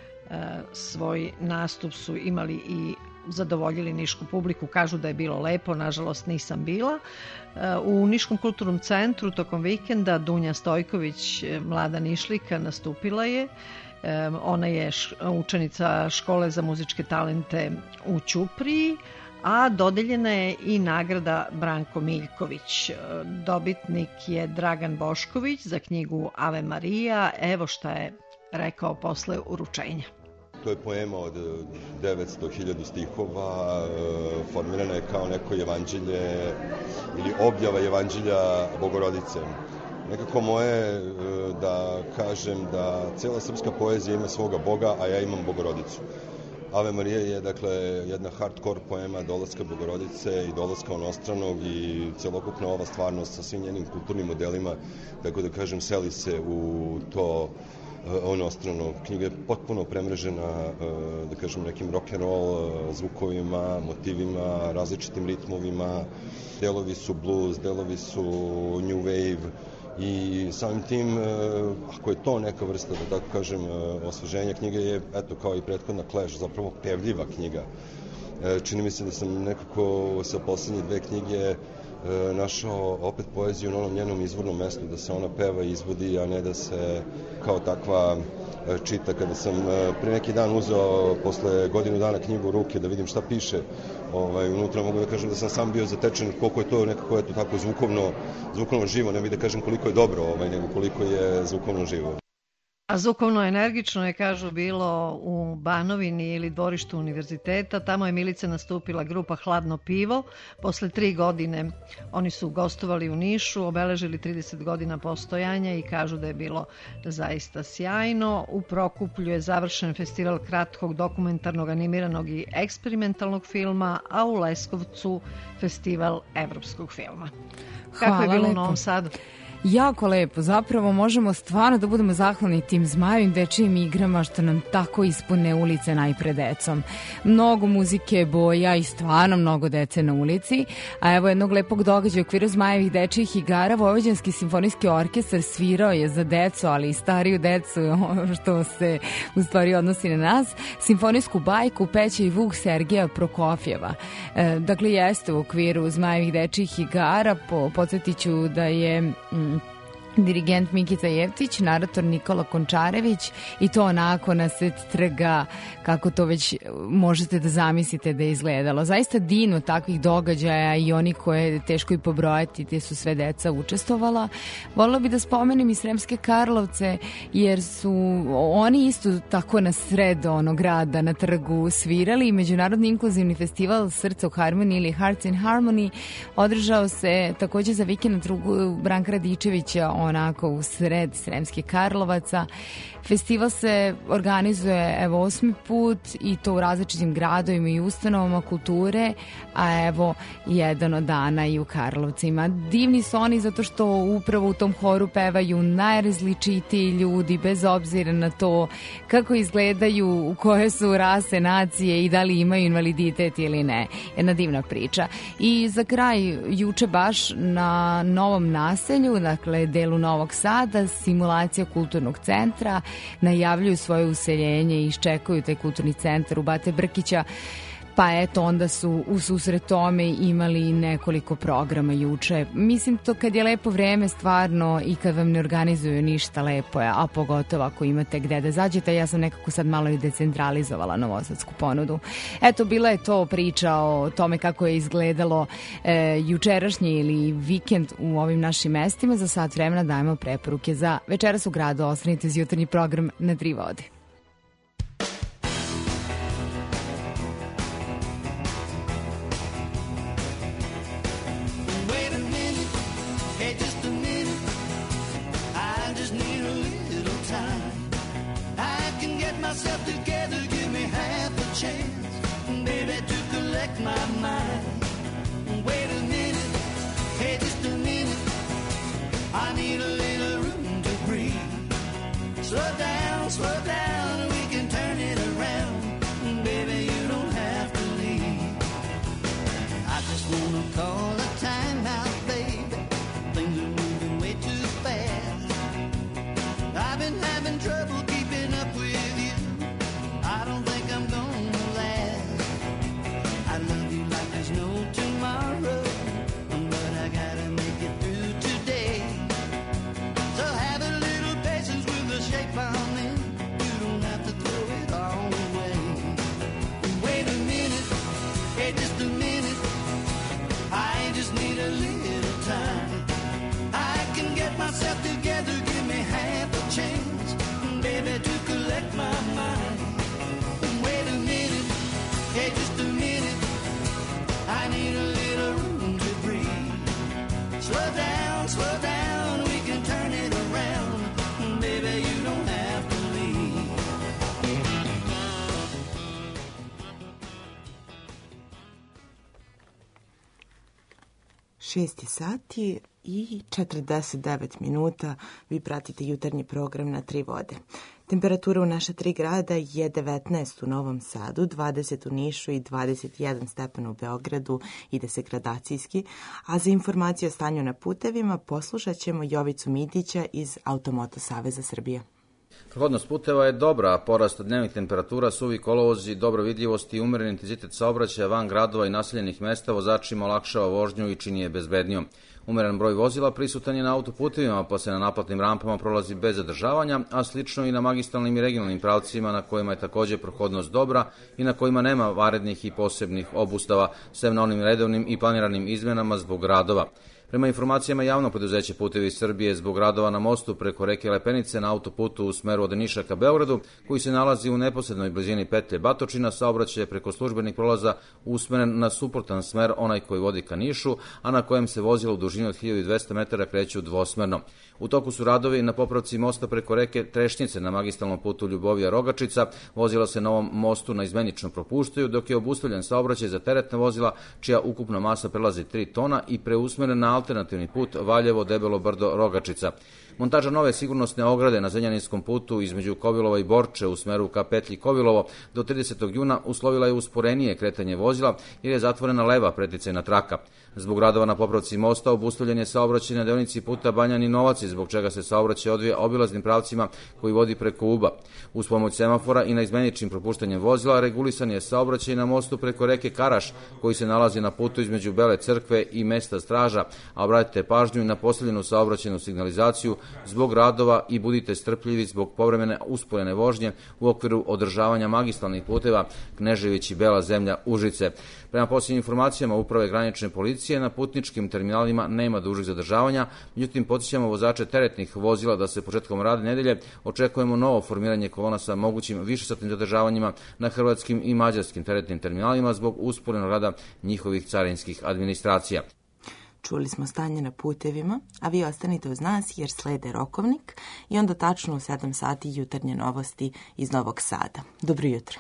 Svoj nastup su imali i zadovoljili nišku publiku, kažu da je bilo lepo, nažalost nisam bila. U Niškom kulturnom centru tokom vikenda Dunja Stojković, mlada Nišlika, nastupila je. Ona je učenica škole za muzičke talente u Ćupriji, a dodeljena je i nagrada Branko Miljković. Dobitnik je Dragan Bošković za knjigu Ave Marija. Evo šta je rekao posle uručenja. To je poema od devetsto do hiljadu stihova, formirana je kao neko evanđelje ili objava evanđelja Bogorodice. Nekako moje da kažem da cela srpska poezija ima svoga Boga, a ja imam Bogorodicu. Ave Marija je, dakle, jedna hardcore poema dolaska Bogorodice i dolaska onostranog i celokupna ova stvarnost sa svim njenim kulturnim modelima, tako da kažem, seli se u to onostrano. Knjiga je potpuno premrežena, da kažem, nekim rock'n'roll zvukovima, motivima, različitim ritmovima. Delovi su blues, delovi su new wave i samim tim, ako je to neka vrsta, da tako kažem, osveženja, knjiga je, eto, kao i prethodna Clash, zapravo pevljiva knjiga. Čini mi se da sam nekako sa poslednje dve knjige našao opet poeziju na onom njenom izvornom mestu, da se ona peva i izvodi, a ne da se kao takva čita. Kada sam pre neki dan uzeo posle godinu dana knjigu u ruke da vidim šta piše ovaj, unutra, mogu da kažem da sam sam bio zatečen koliko je to nekako eto, tako zvukovno, zvukovno živo, ne bih da kažem koliko je dobro, ovaj, nego koliko je zvukovno živo. A zvukovno energično je, kažu, bilo u Banovini ili dvorištu univerziteta. Tamo je Milice nastupila grupa Hladno pivo. Posle tri godine oni su gostovali u Nišu, obeležili trideset godina postojanja i kažu da je bilo zaista sjajno. U Prokuplju je završen festival kratkog dokumentarnog, animiranog i eksperimentalnog filma, a u Leskovcu festival evropskog filma. Kako Hvala je bilo lepo. u Novom Sadu? Jako lepo, zapravo možemo stvarno da budemo zahvalni tim Zmajevim dečijim igrama što nam tako ispune ulice najpre decom. Mnogo muzike, boja i stvarno mnogo dece na ulici, a evo jednog lepog događaja u okviru Zmajevih dečijih igara. Vojvođanski simfonijski orkestar svirao je za decu, ali i stariju decu, što se u stvari odnosi na nas, simfonijsku bajku Peće i Vuk Sergeja Prokofjeva. E, dakle, jeste u okviru Zmajevih dečijih igara. Po, podsjetit ću da je mm, dirigent Mikica Jevtić, narator Nikola Končarević i to onako na sred trga, kako to već možete da zamislite da je izgledalo. Zaista divno takvih događaja i oni koje je teško i pobrojati, te su sve deca učestvovala. Volila bi da spomenem i Sremske Karlovce, jer su oni isto tako na sred onog grada, na trgu svirali. Međunarodni inkluzivni festival Srca u harmoniji ili Hearts in Harmony održao se takođe za vikend na trgu Branka Radičevića, onako u sred Sremskih Karlovaca. Festival se organizuje evo osmi put i to u različitim gradovima i ustanovama kulture, a evo jedan od dana i u Karlovcima. Divni su oni zato što upravo u tom horu pevaju najrazličitiji ljudi, bez obzira na to kako izgledaju, u koje su rase, nacije i da li imaju invaliditet ili ne. Jedna divna priča. I za kraj, juče baš na Novom naselju, dakle delu Novog Sada, simulacija kulturnog centra, najavljuju svoje useljenje i iščekuju taj kulturni centar u Bate Brkića. Pa eto, onda su u susret tome imali nekoliko programa juče. Mislim, to kad je lepo vreme stvarno i kad vam ne organizuju ništa, lepo je, a pogotovo ako imate gde da zađete. Ja sam nekako sad malo i decentralizovala novosadsku ponudu. Eto, bila je to priča o tome kako je izgledalo e, jučerašnji ili vikend u ovim našim mestima. Za sat vremena dajemo preporuke za večeras u gradu. Ostanite za jutarnji program na Tri vode. šest sati i četrdeset devet minuta. Vi pratite jutarnji program na Tri vode. Temperatura u naša tri grada je devetnaest u Novom Sadu, dvadeset u Nišu i dvadeset jedan stepen u Beogradu, ide se gradacijski, a za informaciju o stanju na putevima poslušat ćemo Jovicu Midića iz Automoto Saveza Srbije. Prohodnost puteva je dobra, a porast dnevnih temperatura, suvi kolovozi, dobra vidljivost i umeren intenzitet saobraćaja van gradova i naseljenih mesta vozačima olakšava vožnju i čini je bezbednijom. Umeren broj vozila prisutan je na autoputevima, pa se na naplatnim rampama prolazi bez zadržavanja, a slično i na magistralnim i regionalnim pravcima na kojima je takođe prohodnost dobra i na kojima nema vanrednih i posebnih obustava, sem na onim redovnim i planiranim izmenama zbog radova. Prema informacijama javnog preduzeća Putevi Srbije, zbog radova na mostu preko reke Lepenice na autoputu u smeru od Niša ka Beogradu, koji se nalazi u neposrednoj blizini petlje Batočina, saobraćaj je preko službenih prolaza usmeren na suprotan smer, onaj koji vodi ka Nišu, a na kojem se vozila u dužini od hiljadu dvesta metara kreću dvosmerno. U toku su radovi na popravci mosta preko reke Trešnjice na magistralnom putu Ljubovija-Rogačica. Vozila se na ovom mostu naizmenično propuštaju, dok je obustavljen saobraćaj za teretna vozila, čija ukupna masa prelazi tri tona i preusmeren na alternativni put Valjevo-Debelo Brdo-Rogačica. Montaža nove sigurnosne ograde na Zrenjaninskom putu između Kovilova i Borče u smeru ka petlji Kovilovo do tridesetog juna uslovila je usporenije kretanje vozila jer je zatvorena leva preticajna traka. Zbog radova na popravci mosta obustavljen je saobraćaj na deonici puta Banjani Novaci, zbog čega se saobraćaj odvija obilaznim pravcima koji vodi preko Uba. Uz pomoć semafora i naizmeničnim propuštanjem vozila regulisan je saobraćaj na mostu preko reke Karaš, koji se nalazi na putu između Bele crkve i mesta Straža, a obratite pažnju i na postavljenu saobraćajnu signalizaciju zbog radova i budite strpljivi zbog povremene usporene vožnje u okviru održavanja magistralnih puteva Knežević i Bela Zemlja Užice. Prema posljednjim informacijama Uprave granične policije, na putničkim terminalima nema dužih zadržavanja, međutim podsjećamo vozače teretnih vozila da se početkom rada nedelje očekujemo novo formiranje kolona sa mogućim višesatnim zadržavanjima na hrvatskim i mađarskim teretnim terminalima zbog usporenog rada njihovih carinskih administracija. Čuli smo stanje na putevima, a vi ostanite uz nas jer slede Rokovnik i onda tačno u sedam sati jutarnje novosti iz Novog Sada. Dobro jutro.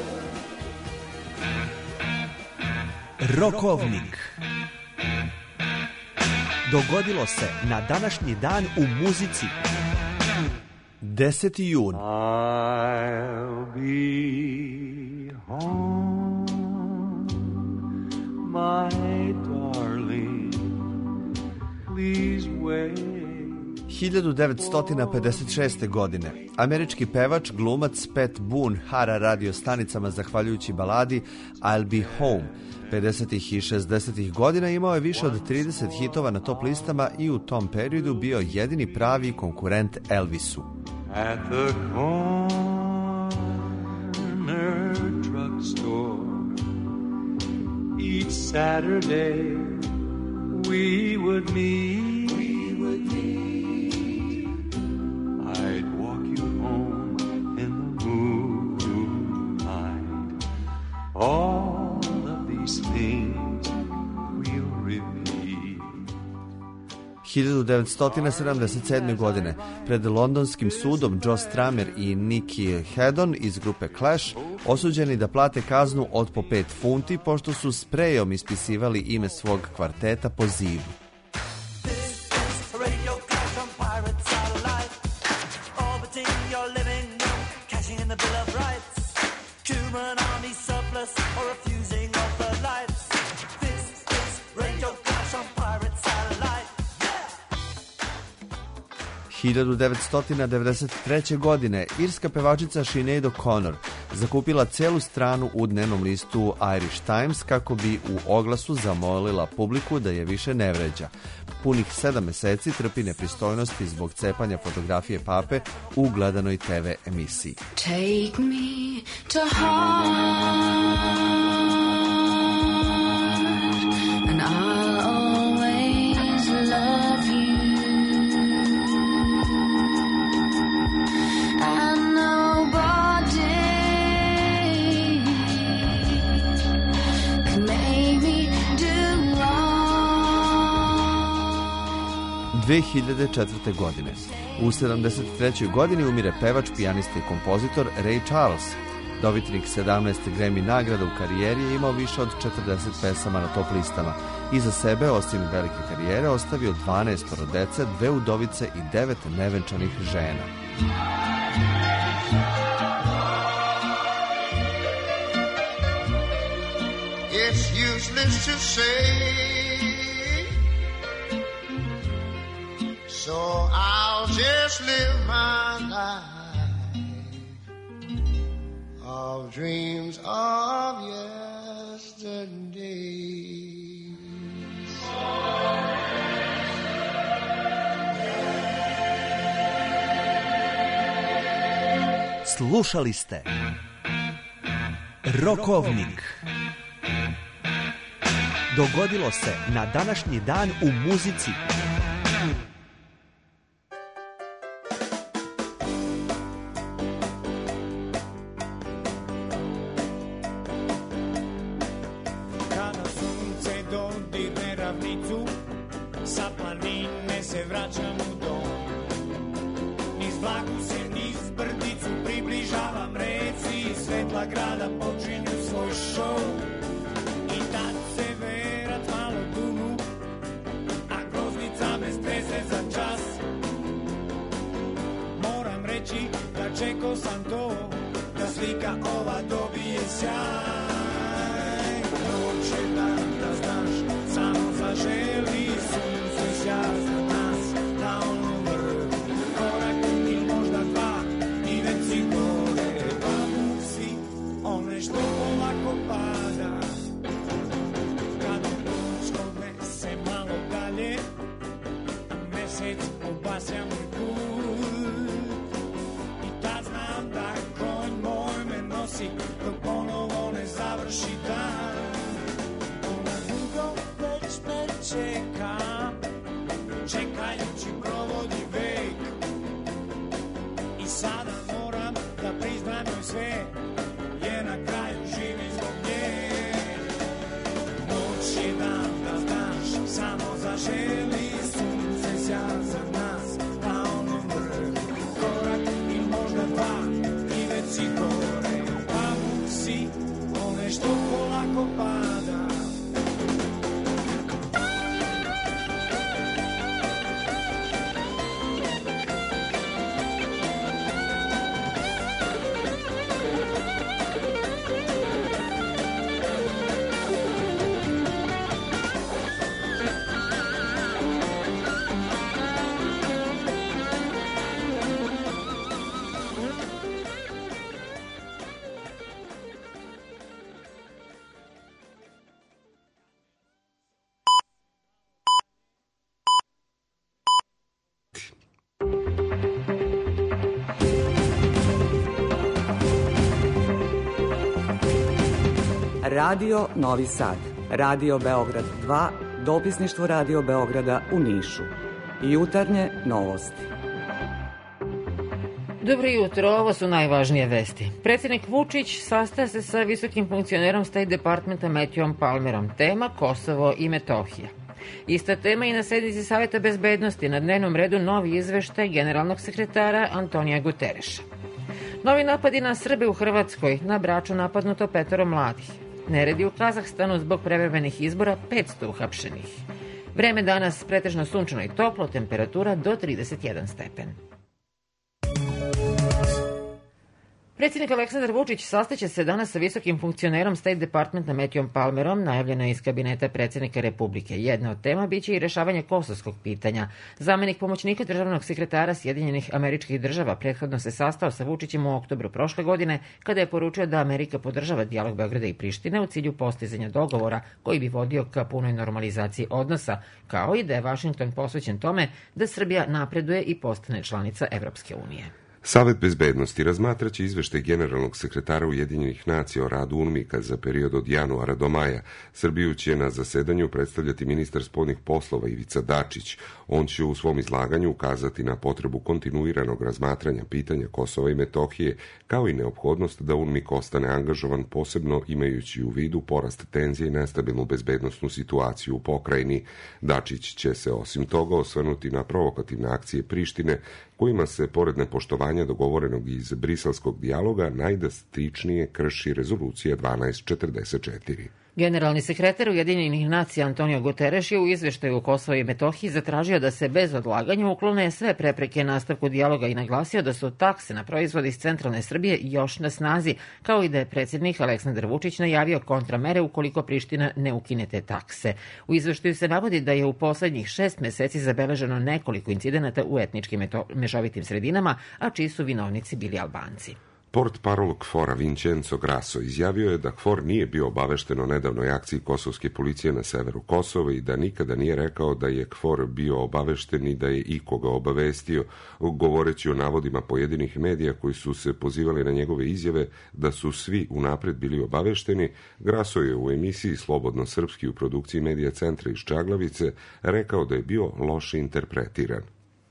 Rokovnik. dogodilo se na današnji dan u muzici. deseti jun. I'll be home, my darling, please wait. hiljadu devetsto pedeset šeste. godine američki pevač, glumac Pat Boone hara radio stanicama zahvaljujući baladi I'll Be Home. pedesetih i šezdesetih godina imao je više od trideset hitova na top listama i u tom periodu bio jedini pravi konkurent Elvisu. At the corner drugstore, each Saturday we would meet. We would meet. I'd walk you home in the moonlight. All of these things we'll repeat. hiljadu devetsto sedamdeset sedme. godine pred londonskim sudom Joe Strummer i Nicky Hedon iz grupe Clash osuđeni da plate kaznu od po pet funti pošto su sprejom ispisivali ime svog kvarteta po zidu. hiljadu devetsto devedeset treće. godine irska pevačica Sinead O'Connor zakupila celu stranu u dnevnom listu Irish Times kako bi u oglasu zamolila publiku da je više ne vređa. Punih sedam meseci trpi nepristojnosti zbog cepanja fotografije pape u gledanoj te ve emisiji. Take me to heart and I'll always love you. And nobody can make me do wrong. dve hiljade četvrte. godine u sedamdeset trećoj. godini umire pevač, pijanista i kompozitor Ray Charles. Dobitnik sedamnaeste Grammy nagrada u karijeri je imao više od četrdeset pesama na top listama. Iza sebe, osim velike karijere, ostavio dvanaestoro dece, dve udovice i devet nevenčanih žena. It's useless to say, so I'll just live my life of dreams of yesterday. Slušali ste Rokovnik. Dogodilo se na današnji dan u muzici. Kada sunce dodirne ravnicu, sa planine se vraćam u dom. Niz vlaku se, niz brdicu približavam reci, svetla grada počinju svoj šou. I tad se verat malo dunu, a groznica bez trese za čas. Moram reći da čekao sam to, da slika ova dobije sjaj. Noć je dan, da znaš, samo zaželi sunce sja za nas na onom vrhu. Korak ili možda dva i već si gore, pa mu si one što polako pada. Kad noć odnese malo dalje, a mesec obasja moj put. I tad znam da konj moj me nosi, dok ponovo ne završi dan. Ona dugo već me čeka, čekajući provodi vek. I sada moram da priznam joj sve, je na kraju živi zbog nje. Noć je dan, da znaš, samo zaželi sunce sja za nas na onom vrhu. Korak i možda dva i već si gore, pa mu si one što polako pada. Radio Novi Sad, Radio Beograd dva, dopisništvo Radio Beograda u Nišu. Jutarnje novosti. Dobro jutro, ovo su najvažnije vesti. Predsjednik Vučić sastaje se sa visokim funkcionerom State Departmenta Matthewom Palmerom. Tema Kosovo i Metohija. Ista tema i na sednici Saveta bezbednosti, na dnevnom redu novi izveštaj generalnog sekretara Antonija Gutereša. Novi napadi na Srbe u Hrvatskoj, na Braču napadnuto petoro mladih. Neredi u Kazahstanu zbog prevremenih izbora, petsto uhapšenih. Vreme danas pretežno sunčano i toplo, temperatura do trideset jedan stepen. Predsjednik Aleksandar Vučić sastaće se danas sa visokim funkcionerom State Departmenta Matthewom Palmerom, najavljeno je iz kabineta predsjednika Republike. Jedna od tema biće i rešavanje kosovskog pitanja. Zamenik pomoćnika državnog sekretara Sjedinjenih Američkih Država prethodno se sastao sa Vučićem u oktobru prošle godine, kada je poručio da Amerika podržava dijalog Beograda i Prištine u cilju postizanja dogovora koji bi vodio ka punoj normalizaciji odnosa, kao i da je Vašington posvećen tome da Srbija napreduje i postane članica Evropske unije. Savet bezbednosti razmatraće izveštaj generalnog sekretara Ujedinjenih nacija o radu UNMIK-a za period od januara do maja. Srbiju će na zasedanju predstavljati ministar spoljnih poslova Ivica Dačić. On će u svom izlaganju ukazati na potrebu kontinuiranog razmatranja pitanja Kosova i Metohije, kao i neophodnost da UNMIK ostane angažovan, posebno imajući u vidu porast tenzije i nestabilnu bezbednosnu situaciju u pokrajini. Dačić će se osim toga osvrnuti na provokativne akcije Prištine, kojima se, pored nepoštovanja dogovorenog iz briselskog dijaloga, najdrastičnije krši rezolucija dvanaest četrdeset četiri. Generalni sekretar Ujedinjenih nacija Antonio Guterres je u izveštaju o Kosovo i Metohiji zatražio da se bez odlaganja uklone sve prepreke nastavku dijaloga i naglasio da su takse na proizvode iz centralne Srbije još na snazi, kao i da je predsjednik Aleksandar Vučić najavio kontramere ukoliko Priština ne ukine te takse. U izveštaju se navodi da je u poslednjih šest meseci zabeleženo nekoliko incidenata u etničkim mešovitim sredinama, a čiji su vinovnici bili Albanci. Portparol KFOR-a Vincenzo Grasso izjavio je da KFOR nije bio obavešten o nedavnoj akciji kosovske policije na severu Kosova i da nikada nije rekao da je KFOR bio obavešten i da je ikoga obavestio, govoreći o navodima pojedinih medija koji su se pozivali na njegove izjave da su svi unapred bili obavešteni. Grasso je u emisiji Slobodno srpski u produkciji Medija centra iz Čaglavice rekao da je bio loše interpretiran.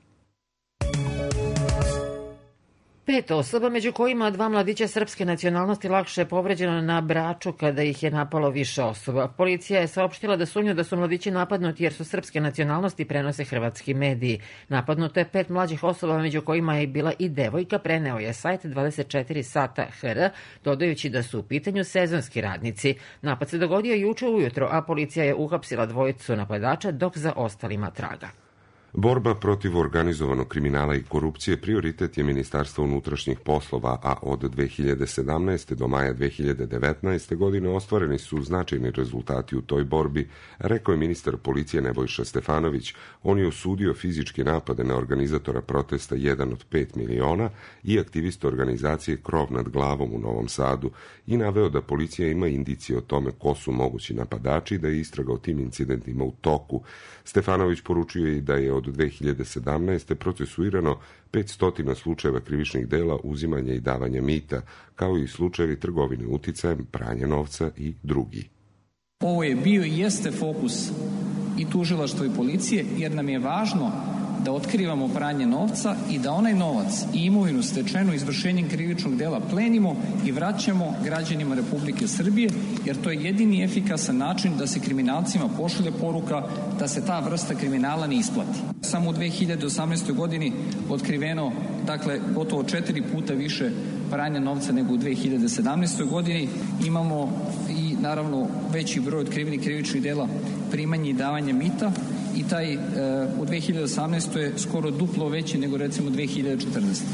Pet osoba, među kojima dva mladića srpske nacionalnosti, lakše je povređeno na Braču kada ih je napalo više osoba. Policija je saopštila da sumnju da su mladići napadnuti jer su srpske nacionalnosti, prenose hrvatski mediji. Napadnuto je pet mlađih osoba, među kojima je bila i devojka, preneo je sajt dvadeset četiri sata hr, dodajući da su u pitanju sezonski radnici. Napad se dogodio juče ujutro, a policija je uhapsila dvojicu napadača, dok za ostalima traga. Borba protiv organizovanog kriminala i korupcije prioritet je Ministarstva unutrašnjih poslova, a od dve hiljade sedamnaeste. do maja dve hiljade devetnaeste. godine ostvareni su značajni rezultati u toj borbi, rekao je ministar policije Nebojša Stefanović. On je osudio fizičke napade na organizatora protesta Jedan od pet miliona i aktivista organizacije Krov nad glavom u Novom Sadu i naveo da policija ima indicije o tome ko su mogući napadači i da je istraga o tim incidentima u toku. Stefanović poručuje i da je od dve hiljade sedamnaeste. procesuirano petsto slučajeva krivičnih dela uzimanja i davanja mita, kao i slučajevi trgovine uticajem, pranja novca i drugi. Ovo je bio i jeste fokus i tužilaštva i policije, jer nam je važno da otkrivamo pranje novca i da onaj novac i imovinu stečenu izvršenjem krivičnog dela plenimo i vraćamo građanima Republike Srbije, jer to je jedini efikasan način da se kriminalcima pošalje poruka da se ta vrsta kriminala ne isplati. Samo u dve hiljade osamnaestoj. godini otkriveno, dakle, gotovo četiri puta više pranja novca nego u dve hiljade sedamnaestoj. godini. Imamo i, naravno, veći broj otkrivenih krivičnih dela primanja i davanja mita i taj e, u dve hiljade osamnaestoj. je skoro duplo veći nego recimo dve hiljade četrnaeste.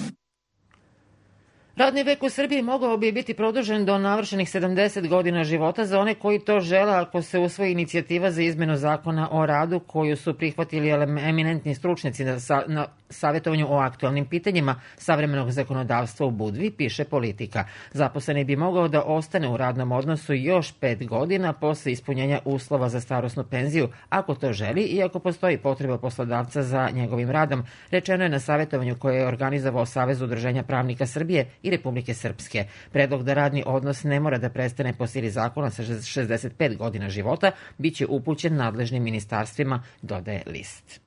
Radni vek u Srbiji mogao bi biti produžen do navršenih sedamdeset godina života za one koji to žele ako se usvoji inicijativa za izmenu zakona o radu koju su prihvatili eminentni stručnjaci na, sa, na savjetovanju o aktualnim pitanjima savremenog zakonodavstva u Budvi, piše Politika. Zaposleni bi mogao da ostane u radnom odnosu još pet godina posle ispunjenja uslova za starosnu penziju, ako to želi i ako postoji potreba poslodavca za njegovim radom, rečeno je na savjetovanju koje je organizovao Savez udruženja pravnika Srbije i Republike Srpske. Predlog da radni odnos ne mora da prestane po sili zakona sa šezdeset pet godina života biće upućen nadležnim ministarstvima, dodaje list.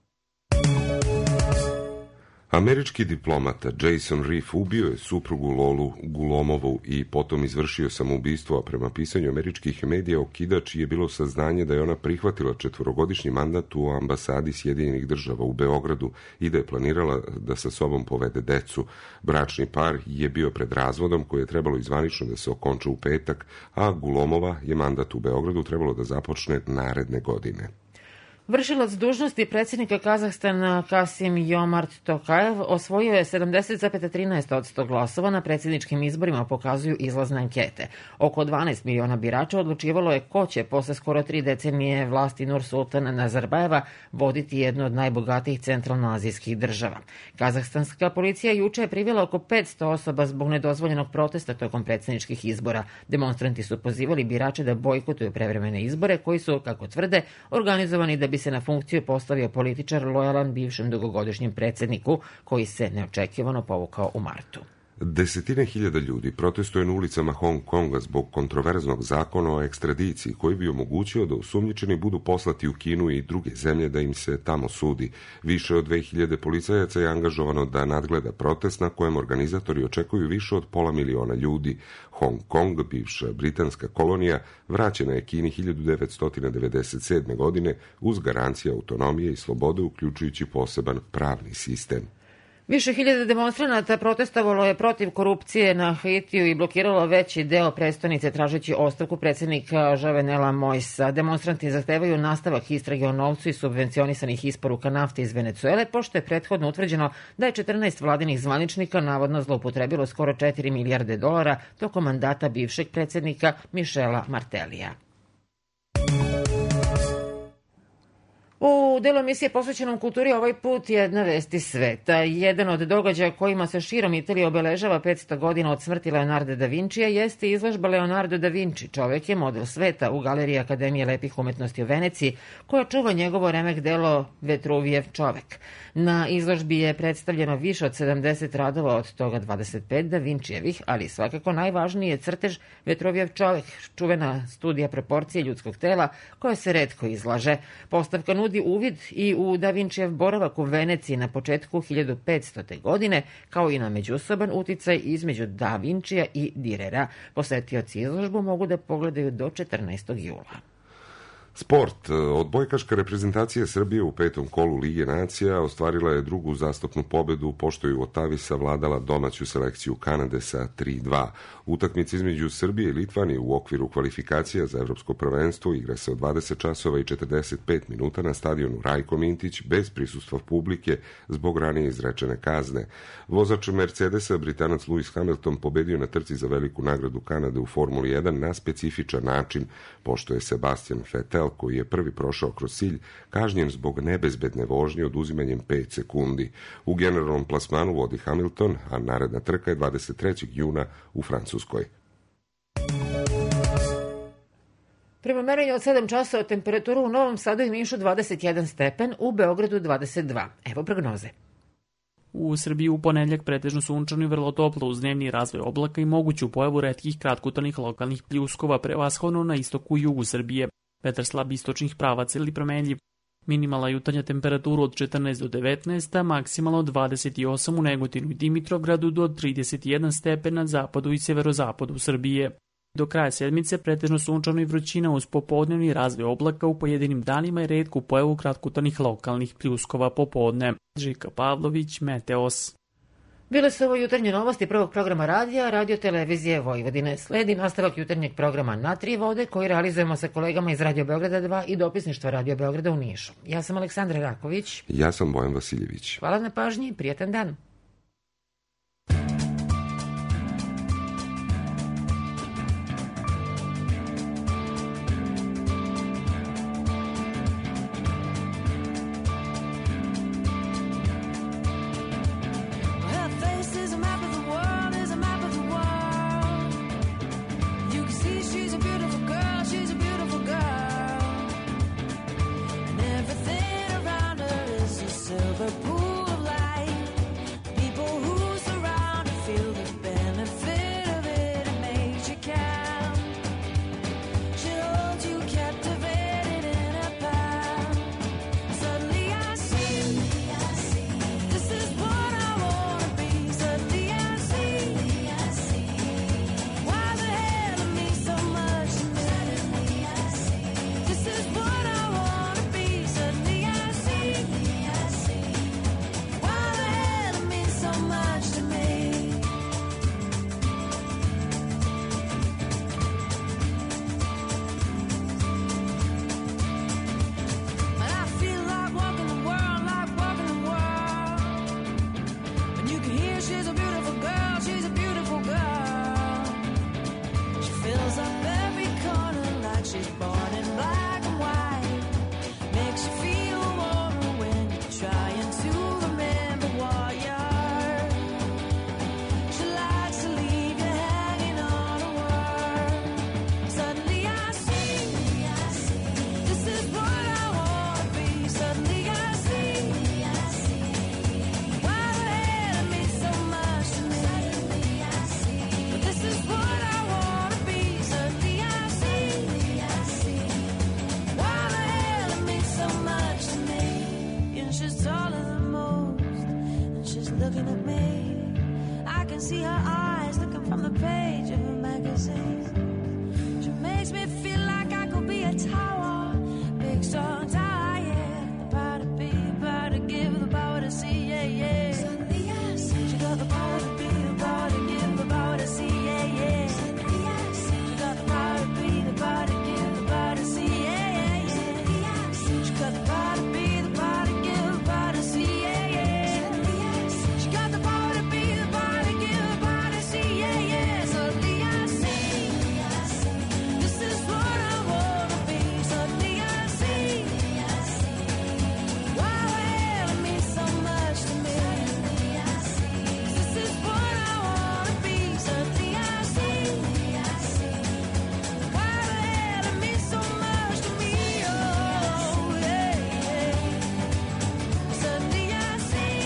Američki diplomata Jason Riff ubio je suprugu Lolu Gulomovu i potom izvršio samoubistvo, a prema pisanju američkih medija okidač je bilo saznanje da je ona prihvatila četvorogodišnji mandat u ambasadi Sjedinjenih država u Beogradu i da je planirala da sa sobom povede decu. Bračni par je bio pred razvodom koji je trebalo izvanično da se okonča u petak, a Gulomova je mandat u Beogradu trebalo da započne naredne godine. Vršilac dužnosti predsjednika Kazahstana Kasim Jomart Tokajev osvojio je sedamdeset zarez trinaest posto glasova na predsjedničkim izborima, pokazuju izlazne ankete. Oko dvanaest miliona birača odlučivalo je ko će posle skoro tri decenije vlasti Nursultana Nazarbajeva voditi jednu od najbogatijih centralnoazijskih država. Kazahstanska policija juče je privela oko petsto osoba zbog nedozvoljenog protesta tokom predsjedničkih izbora. Demonstranti su pozivali birače da bojkotuju prevremene izbore koji su, kako tvrde, organizovani da bi se na funkciju postavio političar lojalan bivšem dugogodišnjem predsjedniku koji se neočekivano povukao u martu. Desetine hiljada ljudi protestuje na ulicama Hong Konga zbog kontroverznog zakona o ekstradiciji koji bi omogućio da osumnjičeni budu poslati u Kinu i druge zemlje da im se tamo sudi. Više od dve hiljade policajaca je angažovano da nadgleda protest na kojem organizatori očekuju više od pola miliona ljudi. Hong Kong, bivša britanska kolonija, vraćena je Kini hiljadu devetsto devedeset sedme. godine uz garancije autonomije i slobode, uključujući poseban pravni sistem. Više hiljada demonstranata protestovalo je protiv korupcije na Haitiju i blokiralo veći deo prestonice tražeći ostavku predsjednika Jovenela Moisa. Demonstranti zahtevaju nastavak istrage o novcu i subvencionisanih isporuka nafte iz Venecuele, pošto je prethodno utvrđeno da je četrnaest vladinih zvaničnika navodno zloupotrebilo skoro četiri milijarde dolara tokom mandata bivšeg predsjednika Michela Martellija. U delu emisije posvećenom kulturi ovaj put jedna vest iz sveta. Jedan od događaja kojima se širom Italije obeležava petsto godina od smrti Leonarda da Vincija jeste izložba Leonardo da Vinci, čovek je model sveta, u Galeriji Akademije lepih umetnosti u Veneciji, koja čuva njegovo remek delo Vetruvijev čovek. Na izložbi je predstavljeno više od sedamdeset radova, od toga dvadeset pet da Vincijevih, ali svakako najvažniji je crtež Vetruvijev čovek, čuvena studija proporcije ljudskog tela koja se retko izlaže. Postavka nudi uvid i u Da Vincijev boravak u Veneciji na početku hiljadu petstote. godine, kao i na međusoban uticaj između Da Vincija i Dürera. Posetioci izložbu mogu da pogledaju do četrnaestog jula. Sport. Odbojkaška reprezentacija Srbije u petom kolu Lige nacija ostvarila je drugu zastupnu pobedu, pošto je u Otavi savladala domaću selekciju Kanade sa tri dva. Utakmica između Srbije i Litvanije u okviru kvalifikacija za evropsko prvenstvo igra se od dvadeset časova i četrdeset pet minuta na stadionu Rajko Mintić bez prisustva publike zbog ranije izrečene kazne. Vozač Mercedesa, Britanac Lewis Hamilton, pobedio na trci za veliku nagradu Kanade u Formuli jedan na specifičan način, pošto je Sebastian Vettel, koji je prvi prošao kroz cilj, kažnjen zbog nebezbedne vožnje oduzimanjem pet sekundi. U generalnom plasmanu vodi Hamilton, a naredna trka je dvadeset trećeg juna u Francuskoj. Prema merenju od sedam časova temperaturu u Novom Sadu i Nišu dvadeset jedan stepen, u Beogradu dvadeset dva. Evo prognoze. U Srbiji u ponedjeljak pretežno sunčano i vrlo toplo uz dnevni razvoj oblaka i moguću pojavu retkih kratkotrajnih lokalnih pljuskova, prevashodno na istoku i jugu Srbije. Vetar slab istočnih pravaca ili promenljiv. Minimalna jutarnja temperatura od četrnaest do devetnaest, a maksimalno dvadeset osam u Negotinu i Dimitrovgradu do trideset jedan stepen na zapadu i severozapadu Srbije. Do kraja sedmice pretežno sunčano i vrućina uz popodnevni razvoj oblaka u pojedinim danima i retku pojavu kratkotrajnih lokalnih pljuskova popodne. Žika Pavlović, Meteos. Bile su ovo jutarnje novosti prvog programa radija, Radio Televizije Vojvodine. Sledi nastavak jutarnjeg programa Na tri vode koji realizujemo sa kolegama iz Radio Beograda dva i dopisništva Radio Beograda u Nišu. Ja sam Aleksandra Raković. Ja sam Bojan Vasiljević. Hvala na pažnji i prijetan dan. Silver pool of light she's a beautiful girl, she's a beautiful girl. She fills up every corner like she's born in black and white. Makes you feel warmer when you're trying to remember what you're. She likes to leave you hanging on a word. Suddenly I see, this is what I want to be. Suddenly I see, why the hell it means so much to me. But this is what I want to be. Suddenly I see, why the hell it means so much to me. And she's taller than most, and she's looking at me. I can see her eyes looking from the page of a magazine. She makes me feel like I could be a tower, big strong tower, yeah. The power to be, the power to give, the power to see, yeah, yeah. Suddenly I see, she got the power to be, the power to give, the power to see, yeah, yeah. Suddenly I see, she got the power to be, the power to give, the power to see, yeah, yeah, yeah. Suddenly I see, she got the power to be, the power to give, the power to see, yeah, yeah. Suddenly I see, she got the power to be, the power to give, the power to see, yeah, yeah. Suddenly I see, this is what I wanna be. Suddenly I see, why the hell it means so much to me. This is what I wanna be. Suddenly I see, why the hell it means so much to me. Oh, yeah, yeah. Suddenly I see,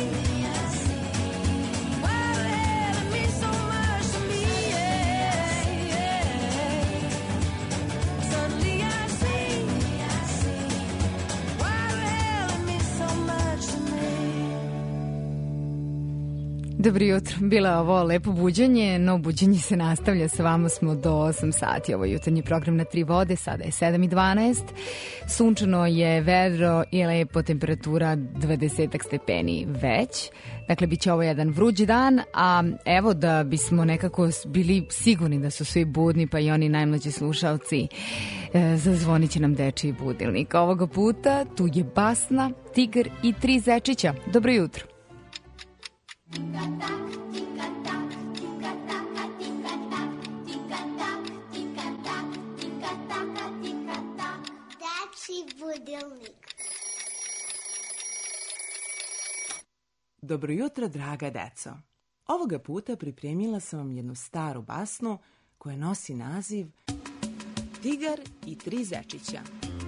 why the hell it means so much to me. Yeah, yeah. Suddenly I see, why the hell it means so much to me. Dobro jutro, bilo je ovo lepo buđenje, no buđenje se nastavlja, sa vama smo do osam sati, ovo je jutarnji program na tri vode, sada je sedam i dvanaest, sunčano je, vedro i lepo, temperatura dvadeset stepeni već, dakle bit će ovo jedan vruć dan, a evo da bismo nekako bili sigurni da su svi budni, pa i oni najmlađi slušalci, e, zazvonit će nam dečiji budilnik. Ovoga puta tu je Basna, Tigar i tri zečića. Dobro jutro. Dečiji budilnik. Dobro jutro, draga deco. Ovoga puta pripremila sam vam jednu staru basnu koja nosi naziv Tigar i tri zečića.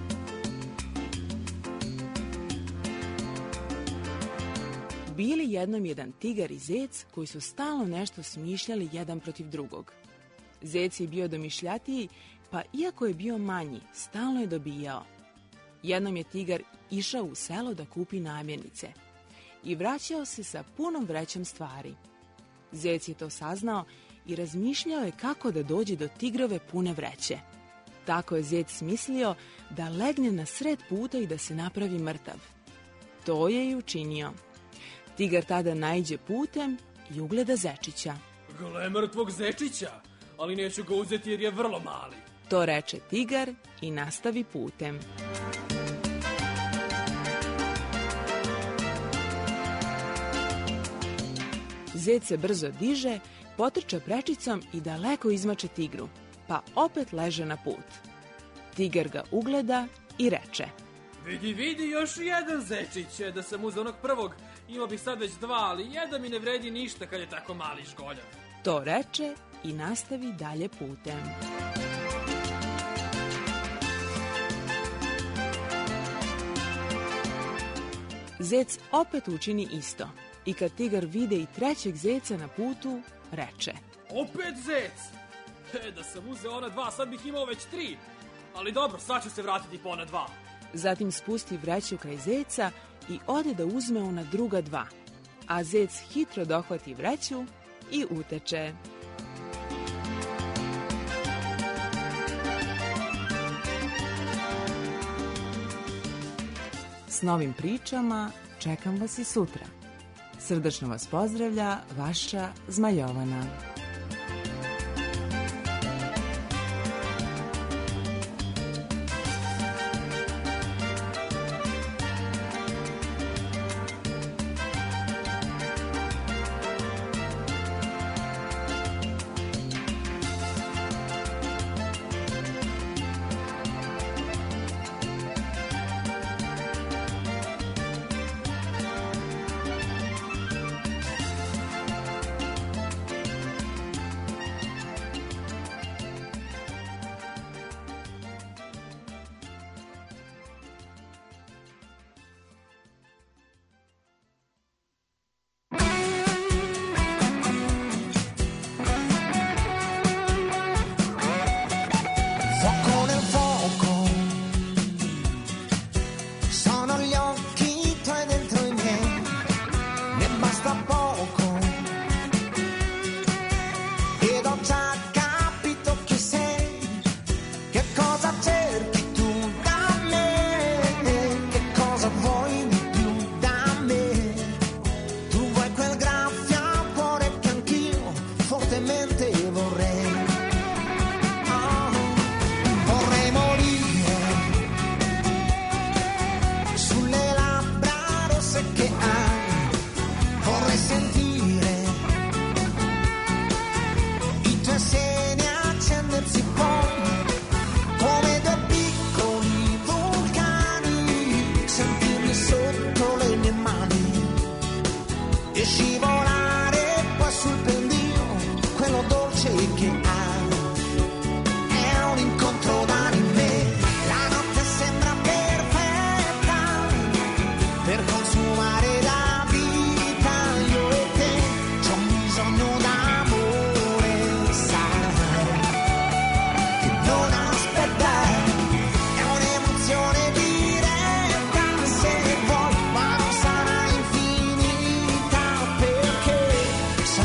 Bili jednom jedan tigar i zec koji su stalno nešto smišljali jedan protiv drugog. Zec je bio domišljatiji, pa iako je bio manji, stalno je dobijao. Jednom je tigar išao u selo da kupi namirnice i vraćao se sa punom vrećom stvari. Zec je to saznao i razmišljao je kako da dođe do tigrove pune vreće. Tako je zec smislio da legne na sred puta i da se napravi mrtav. To je i učinio. Tigar tada naiđe putem i ugleda zečića. Gle mrtvog zečića, ali neću ga uzeti jer je vrlo mali. To reče tigar i nastavi putem. Zec se brzo diže, potrča prečicom i daleko izmače tigru, pa opet leže na put. Tigar ga ugleda i reče: Vidi, vidi, još jedan zečić. Da sam uzeo onog prvog, imao bih sad već dva, ali jedan mi ne vredi ništa kad je tako mali školjav. To reče i nastavi dalje putem. Zec opet učini isto i kad tigar vide i trećeg zeca na putu, reče: Opet zec! E, da sam uzeo ona dva, sad bih imao već tri. Ali dobro, sad ću se vratiti po ona dva. Zatim spusti vreću kraj zeca i ode da uzme ona druga dva. A zec hitro dohvati vreću i uteče. S novim pričama čekam vas i sutra. Srdačno vas pozdravlja vaša Zmajovana.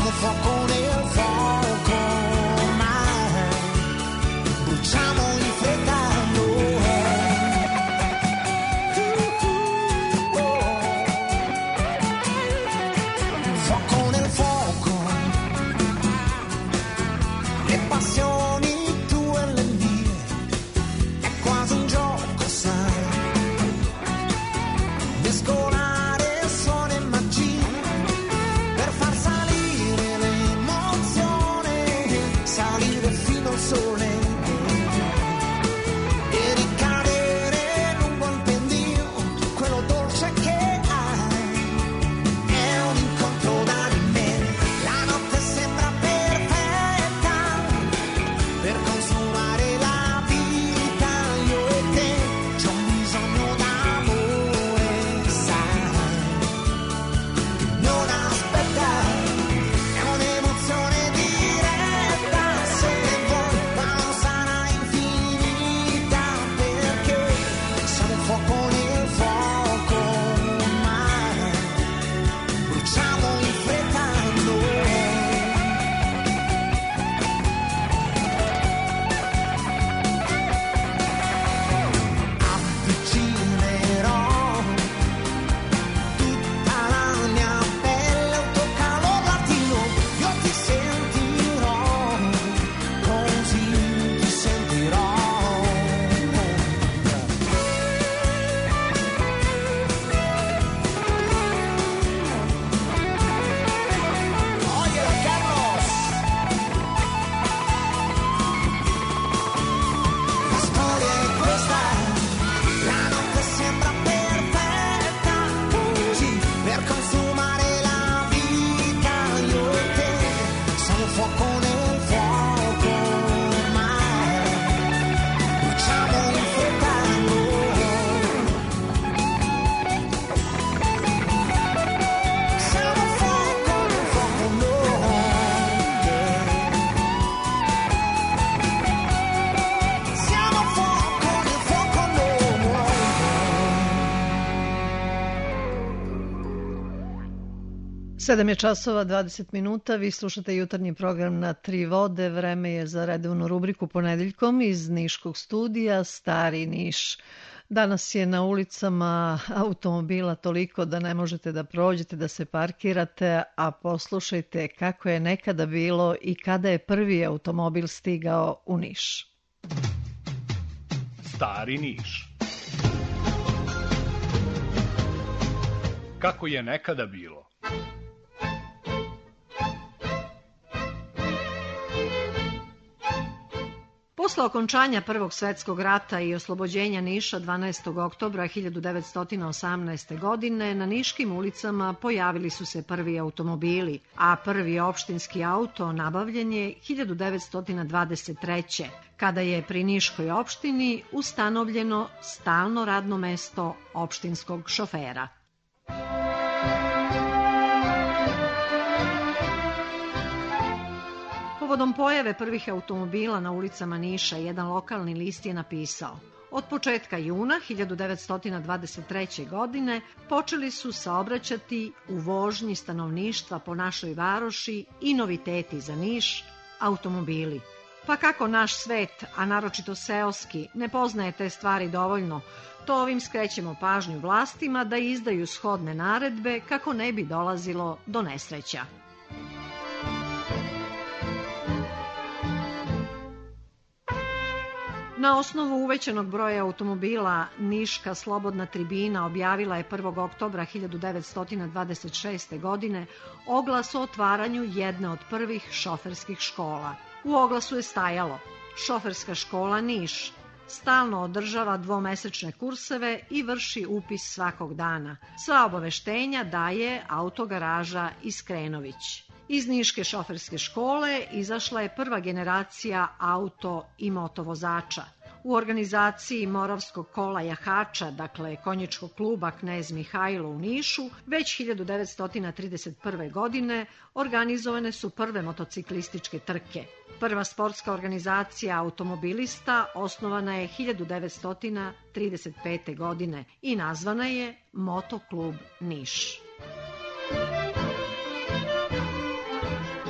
siamo fuoco nel fuoco ormai, bruciamo in fretta noi. Fuoco nel fuoco, le passioni tue e le mie, è quasi un gioco, sai, mescolare suono e magia per far salire l'emozione, salire fino al sole e ricadere lungo il pendio, quello dolce che hai. È un incontro d'anime, la notte sembra perfetta per consumare la vita, io e te, c'ho bisogno d'amore, sai, non aspettare, è un'emozione diretta, se vuoi, ma non sarà infinita, perché siamo fuoco nel fuoco ormai, bruciamo in fretta noi. Avvicinerò tutta la mia pelle, un tuo calor latino, io ti sentirò, così ti sentirò. Oye, Carlos, la storia è questa, la notte sembra perfetta, così per consumare la vita, io e te, siamo fuoco nel fuoco ormai, bruciamo in fretta noi. Siamo fuoco nel fuoco noi. Siamo fuoco nel fuoco noi. sedam je časova dvadeset minuta, vi slušate jutarnji program na Tri vode, vreme je za redovnu rubriku Ponedeljkom iz Niškog studija Stari Niš. Danas je na ulicama automobila toliko da ne možete da prođete, da se parkirate, a poslušajte kako je nekada bilo i kada je prvi automobil stigao u Niš. Stari Niš. Kako je nekada bilo? Posle okončanja Prvog svetskog rata i oslobođenja Niša dvanaestog oktobra hiljadu devetsto osamnaeste. godine na niškim ulicama pojavili su se prvi automobili, a prvi opštinski auto nabavljen je hiljadu devetsto dvadeset treće. kada je pri Niškoj opštini ustanovljeno stalno radno mesto opštinskog šofera. Povodom pojave prvih automobila na ulicama Niša, jedan lokalni list je napisao: od početka juna hiljadu devetsto dvadeset treće. godine počeli su saobraćati u vožnji stanovništva po našoj varoši i noviteti za Niš, automobili. Pa kako naš svet, a naročito seoski, ne poznaje te stvari dovoljno, to ovim skrećemo pažnju vlastima da izdaju shodne naredbe kako ne bi dolazilo do nesreća. Na osnovu uvećanog broja automobila, Niška slobodna tribina objavila je prvog oktobra hiljadu devetsto dvadeset šeste. godine oglas o otvaranju jedne od prvih šoferskih škola. U oglasu je stajalo: šoferska škola Niš stalno održava dvomesečne kurseve i vrši upis svakog dana. Sva obaveštenja daje autogaraža Iskrenović. Iz Niške šoferske škole izašla je prva generacija auto i motovozača. U organizaciji Moravskog kola jahača, dakle konjičkog kluba Knez Mihajlo u Nišu, već hiljadu devetsto trideset prve. godine organizovane su prve motociklističke trke. Prva sportska organizacija automobilista osnovana je hiljadu devetsto trideset pete. godine i nazvana je Motoklub Niš.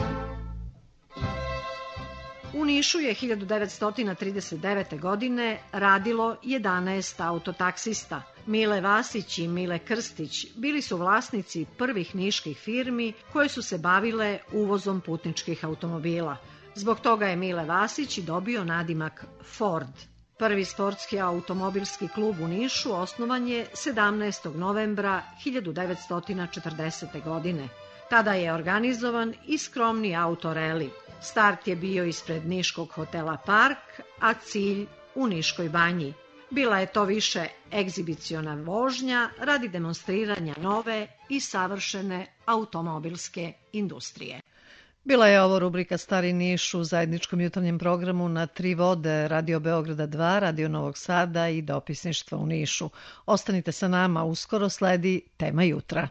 U Nišu je hiljadu devetsto trideset devete. godine radilo jedanaest autotaksista. Mile Vasić i Mile Krstić bili su vlasnici prvih niških firmi koje su se bavile uvozom putničkih automobila. Zbog toga je Mile Vasić dobio nadimak Ford. Prvi sportski automobilski klub u Nišu osnovan je sedamnaestog novembra hiljadu devetsto četrdesete. godine. Tada je organizovan i skromni autoreli. Start je bio ispred niškog hotela Park, a cilj u Niškoj banji. Bila je to više egzibiciona vožnja radi demonstriranja nove i savršene automobilske industrije. Bila je ovo rubrika Stari Niš u zajedničkom jutarnjem programu na tri vode, Radio Beograda dva, Radio Novog Sada i Dopisništva u Nišu. Ostanite sa nama, uskoro sledi Tema jutra.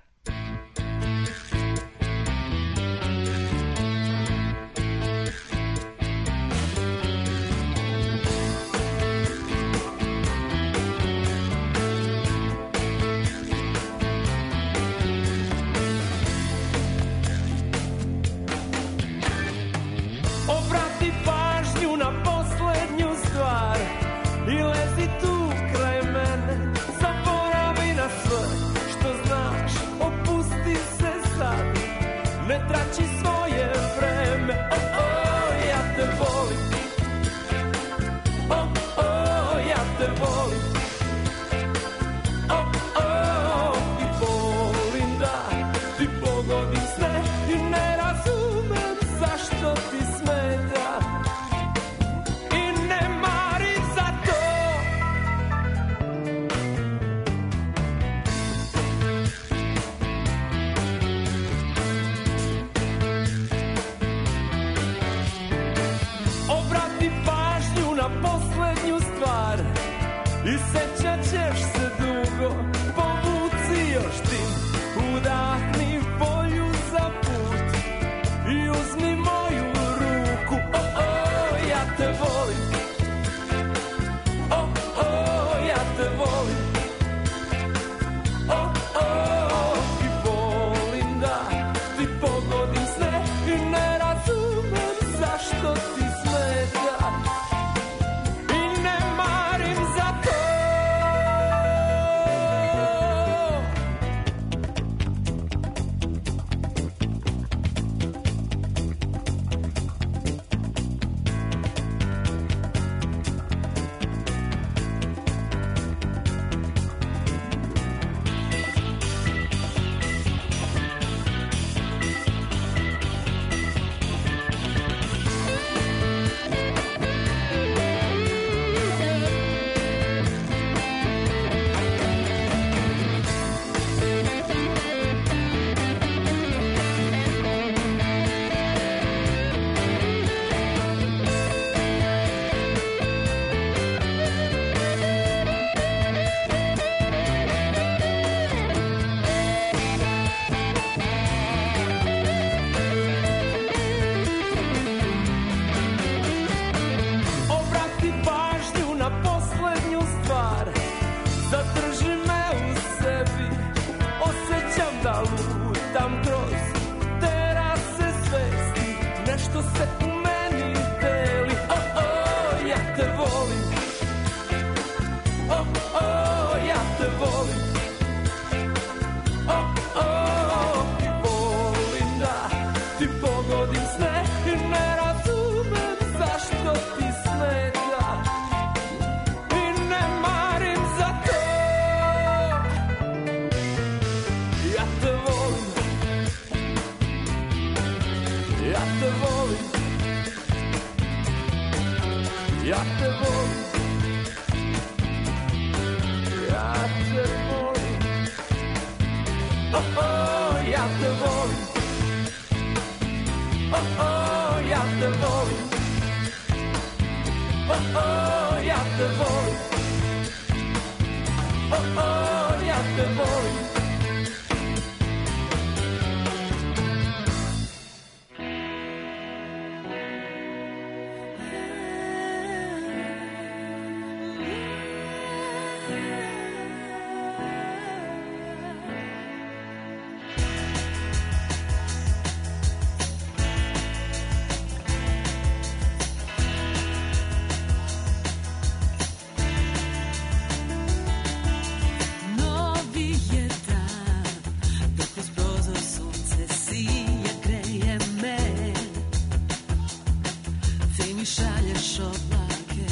mi šalješ oblake?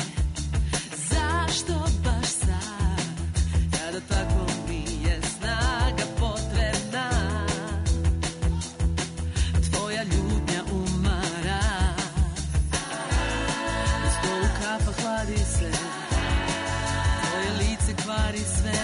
Zašto baš sad, kada tako mi je snaga potrebna? Tvoja ljubnja umara, na stolu kafa hladi se, tvoje lice kvari sve.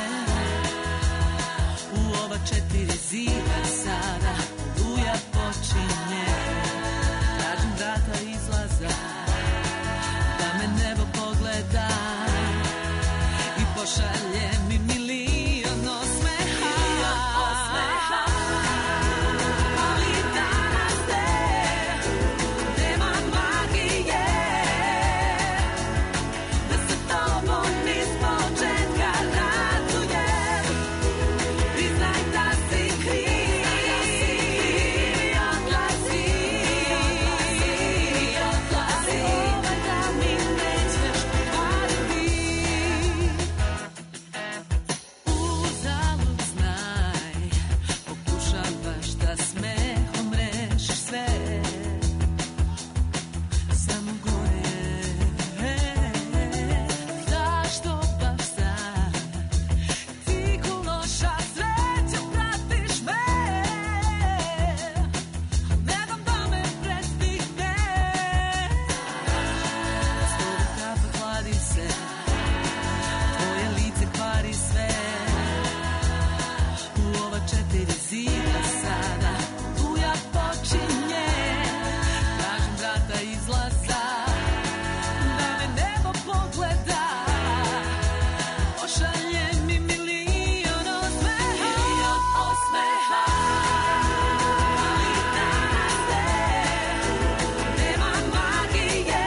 U ova četiri zida sada oluja počinje. Tražim vrata izlaza, da me nebo pogleda i pošalje mi milion osmeha. Ali danas te, nema magije, da sa tobom iz početka ratujem. Priznaj da si kriv i odlazi, odlazi, da mi nećeš pokvariti. Uzalud znaj, pokušavaš da smehom rešiš sve, samo gore. Zašto baš sad, ti ko loša sreća pratiš me, ne dam da me prestigne. Stolu kafa hladi se, tvoje lice kvari sve. U ova četiri zida sada oluja počinje. Tražim vrata izlaza, da me nebo pogleda, pošalje mi milion osmeha. Ali danas te, nema magije,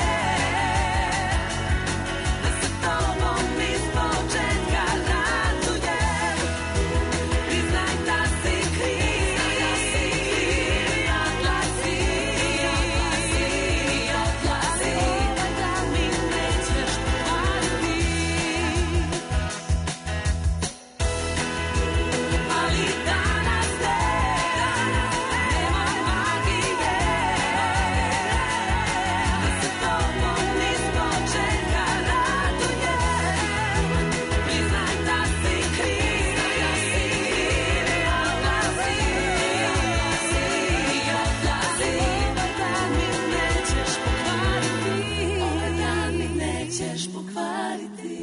da sa tobom iz početka ratujem. Priznaj da si kriv i odlazi, odlazi, da mi nećeš pokvariti. Ali danas te, nema magije, da sa tobom iz početka ratujem. Priznaj da si kriv i odlazi, odlazi, da mi nećeš pokvariti, da mi nećeš pokvariti.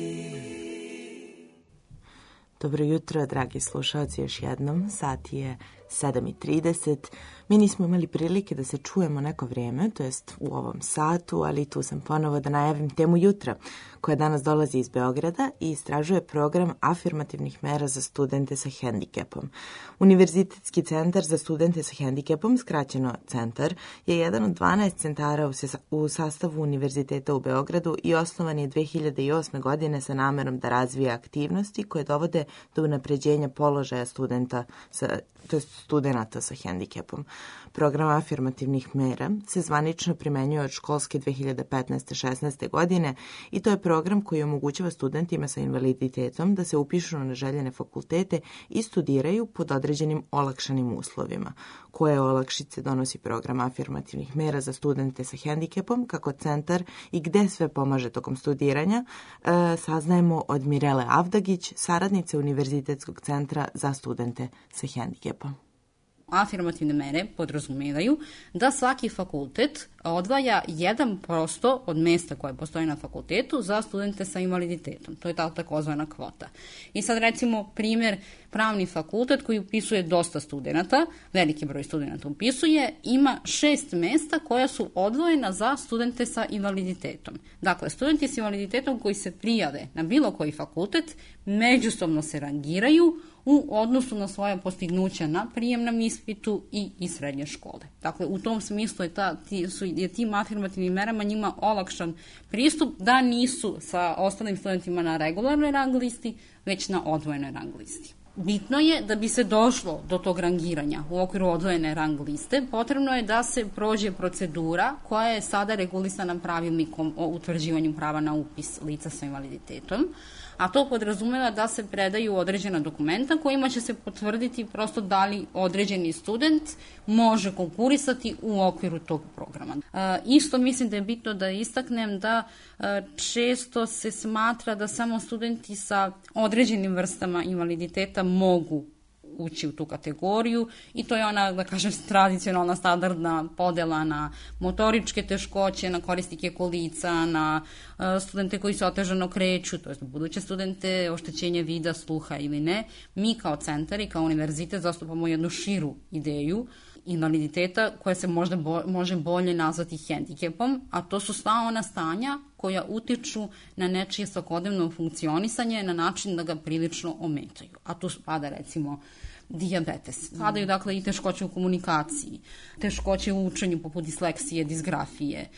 Dobro jutro, dragi slušalci, još jednom. Sat je sedam i trideset. Mi nismo imali prilike da se čujemo neko vrijeme, to jest u ovom satu, ali tu sam ponovo da najavim temu jutra, koja danas dolazi iz Beograda i istražuje program afirmativnih mera za studente sa hendikepom. Univerzitetski centar za studente sa hendikepom, skraćeno Centar, je jedan od dvanaest centara u, sesa- u sastavu Univerziteta u Beogradu i osnovan je dve hiljade osme. godine sa namerom da razvija aktivnosti koje dovode do unapređenja položaja studenta sa, to jest studenata sa hendikepom. Program afirmativnih mera se zvanično primenjuje od školske dve hiljade petnaeste šesnaeste. godine i to je program koji omogućava studentima sa invaliditetom da se upišu na željene fakultete i studiraju pod određenim olakšanim uslovima. Koje olakšice donosi program afirmativnih mera za studente sa hendikepom, kako centar i gde sve pomaže tokom studiranja, e, saznajemo od Mirele Avdagić, saradnice Univerzitetskog centra za studente sa hendikepom. Afirmativne mere podrazumevaju da svaki fakultet odvaja jedan posto od mesta koje postoji na fakultetu za studente sa invaliditetom. To je ta takozvana kvota. I sad recimo primjer, pravni fakultet koji upisuje dosta studenta, veliki broj studenta upisuje, ima šest mesta koja su odvojena za studente sa invaliditetom. Dakle, studenti sa invaliditetom koji se prijave na bilo koji fakultet međusobno se rangiraju u odnosu na svoja postignuća na prijemnom ispitu i iz srednje škole. Dakle, u tom smislu je, ta, ti, su, je tim afirmativnim merama njima olakšan pristup da nisu sa ostalim studentima na regularnoj rang listi, već na odvojenoj rang listi. bitno je da bi se došlo do tog rangiranja u okviru odvojene rang liste, potrebno je da se prođe procedura koja je sada regulisana pravilnikom o utvrđivanju prava na upis lica sa invaliditetom, a to podrazumeva da se predaju određena dokumenta kojima će se potvrditi prosto da li određeni student može konkurisati u okviru tog programa. E, isto mislim da je bitno da istaknem da e, često se smatra da samo studenti sa određenim vrstama invaliditeta mogu ući u tu kategoriju i to je ona, da kažem, tradicionalna standardna podela na motoričke teškoće, na korisnike kolica, na uh, studente koji se otežano kreću, to je buduće studente, oštećenje vida, sluha ili ne. Mi kao centar i kao univerzitet zastupamo jednu širu ideju invaliditeta koja se možda bo, može bolje nazvati hendikepom, a to su sva ona stanja koja utiču na nečije svakodnevno funkcionisanje na način da ga prilično ometaju. A tu spada recimo dijabetes. Spadaju dakle i teškoće u komunikaciji, teškoće u učenju poput disleksije, disgrafije,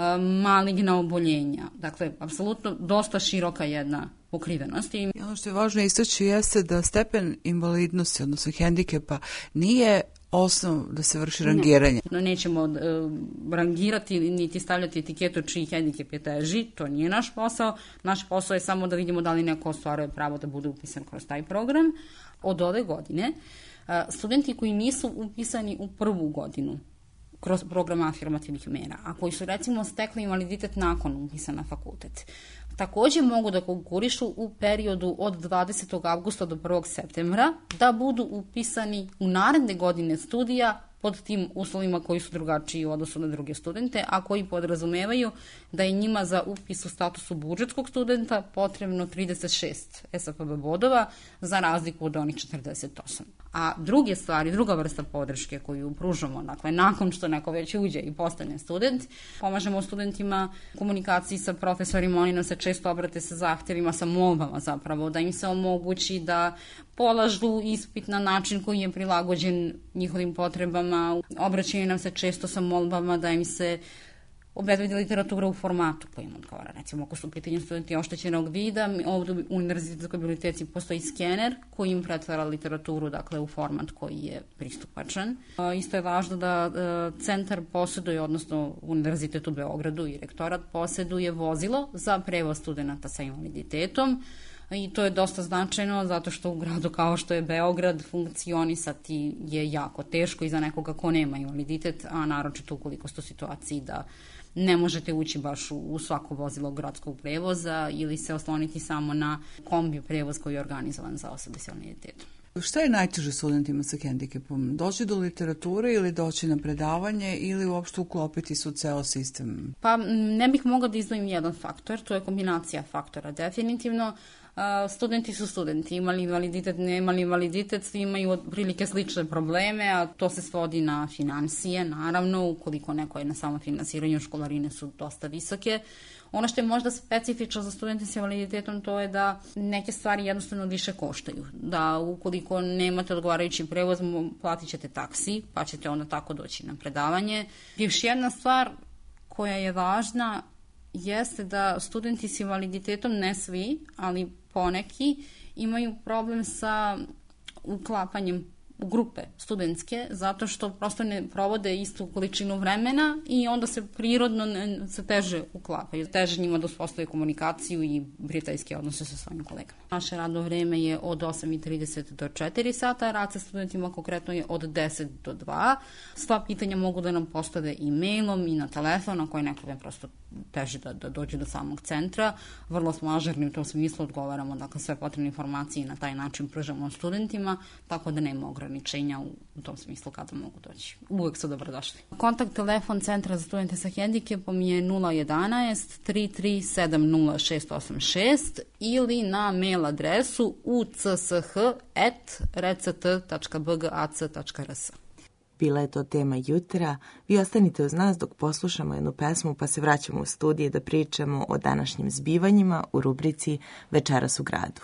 maligna oboljenja. Dakle, apsolutno dosta široka jedna pokrivenost. I ono što je važno istaći jeste da stepen invalidnosti, odnosno hendikepa, nije osnov da se vrši rangiranje. Ne, nećemo uh, rangirati niti stavljati etiketu čiji hendikep je teži, to nije naš posao. Naš posao je samo da vidimo da li neko ostvaruje pravo da bude upisan kroz taj program. Od ove godine uh, studenti koji nisu upisani u prvu godinu kroz program afirmativnih mera, a koji su recimo stekli invaliditet nakon upisa na fakultet, takođe mogu da konkurišu u periodu od dvadesetog avgusta do prvog septembra da budu upisani u naredne godine studija pod tim uslovima koji su drugačiji u odnosu na druge studente, a koji podrazumevaju da je njima za upis u statusu budžetskog studenta potrebno trideset šest S A P B bodova za razliku od onih četrdeset osam. A druge stvari, druga vrsta podrške koju pružamo, dakle, nakon što neko već uđe i postane student, pomažemo studentima u komunikaciji sa profesorima, oni nam se često obrate sa zahtevima, sa molbama zapravo, da im se omogući da polažu ispit na način koji je prilagođen njihovim potrebama. Obraćaju nam se često sa molbama da im se obezbedi literatura u formatu koji im odgovara. Recimo, ako su u pitanju studenti oštećenog vida, ovdje u univerzitetskoj biblioteci postoji skener koji im pretvara literaturu, dakle, u format koji je pristupačan. Isto je važno da centar posjeduje, odnosno Univerzitet u Beogradu i rektorat posjeduje vozilo za prevoz studenta sa invaliditetom. I to je dosta značajno zato što u gradu kao što je Beograd funkcionisati je jako teško i za nekoga ko nema invaliditet, a naročito ukoliko ste u situaciji da ne možete ući baš u, u svako vozilo gradskog prevoza ili se osloniti samo na kombi prevoz koji je organizovan za osobe s invaliditetom. Šta je najteže studentima sa hendikepom? Doći do literature ili doći na predavanje ili uopšte uklopiti se u ceo sistem? Pa ne bih mogla da izdvojim jedan faktor, to je kombinacija faktora. Definitivno Uh, studenti su studenti, imali invaliditet, ne imali invaliditet, svi imaju prilike slične probleme, a to se svodi na finansije, naravno, ukoliko neko je na samom finansiranju, školarine su dosta visoke. Ono što je možda specifično za studente s invaliditetom, to je da neke stvari jednostavno više koštaju. Da ukoliko nemate odgovarajući prevoz, platit ćete taksi, pa ćete onda tako doći na predavanje. Još jedna stvar koja je važna jeste da studenti s invaliditetom, ne svi, ali poneki, imaju problem sa uklapanjem u grupe studentske, zato što prosto ne provode istu količinu vremena i onda se prirodno ne, se teže uklapaju. Teže njima da uspostavi komunikaciju i prijateljske odnose sa svojim kolegama. Naše radno vreme je od osam i trideset do četiri sata, rad sa studentima konkretno je od deset do dva. Sva pitanja mogu da nam postave e-mailom i na telefon, na koji nekome prosto teže da, da dođe do samog centra. Vrlo smo ažurni u tom smislu, odgovaramo dakle sve potrebne informacije i na taj način pružamo studentima, tako da nema ograničenja u, u tom smislu kada mogu doći. Uvek su dobrodošli. Kontakt telefon Centra za studente sa hendikepom je nula jedanaest tri tri sedam nula šest osam šest ili na mail adresu u c s h at r c t tačka b g a c tačka r s. Bila je to tema jutra. Vi ostanite uz nas dok poslušamo jednu pesmu, pa se vraćamo u studije da pričamo o današnjim zbivanjima u rubrici Večeras u gradu.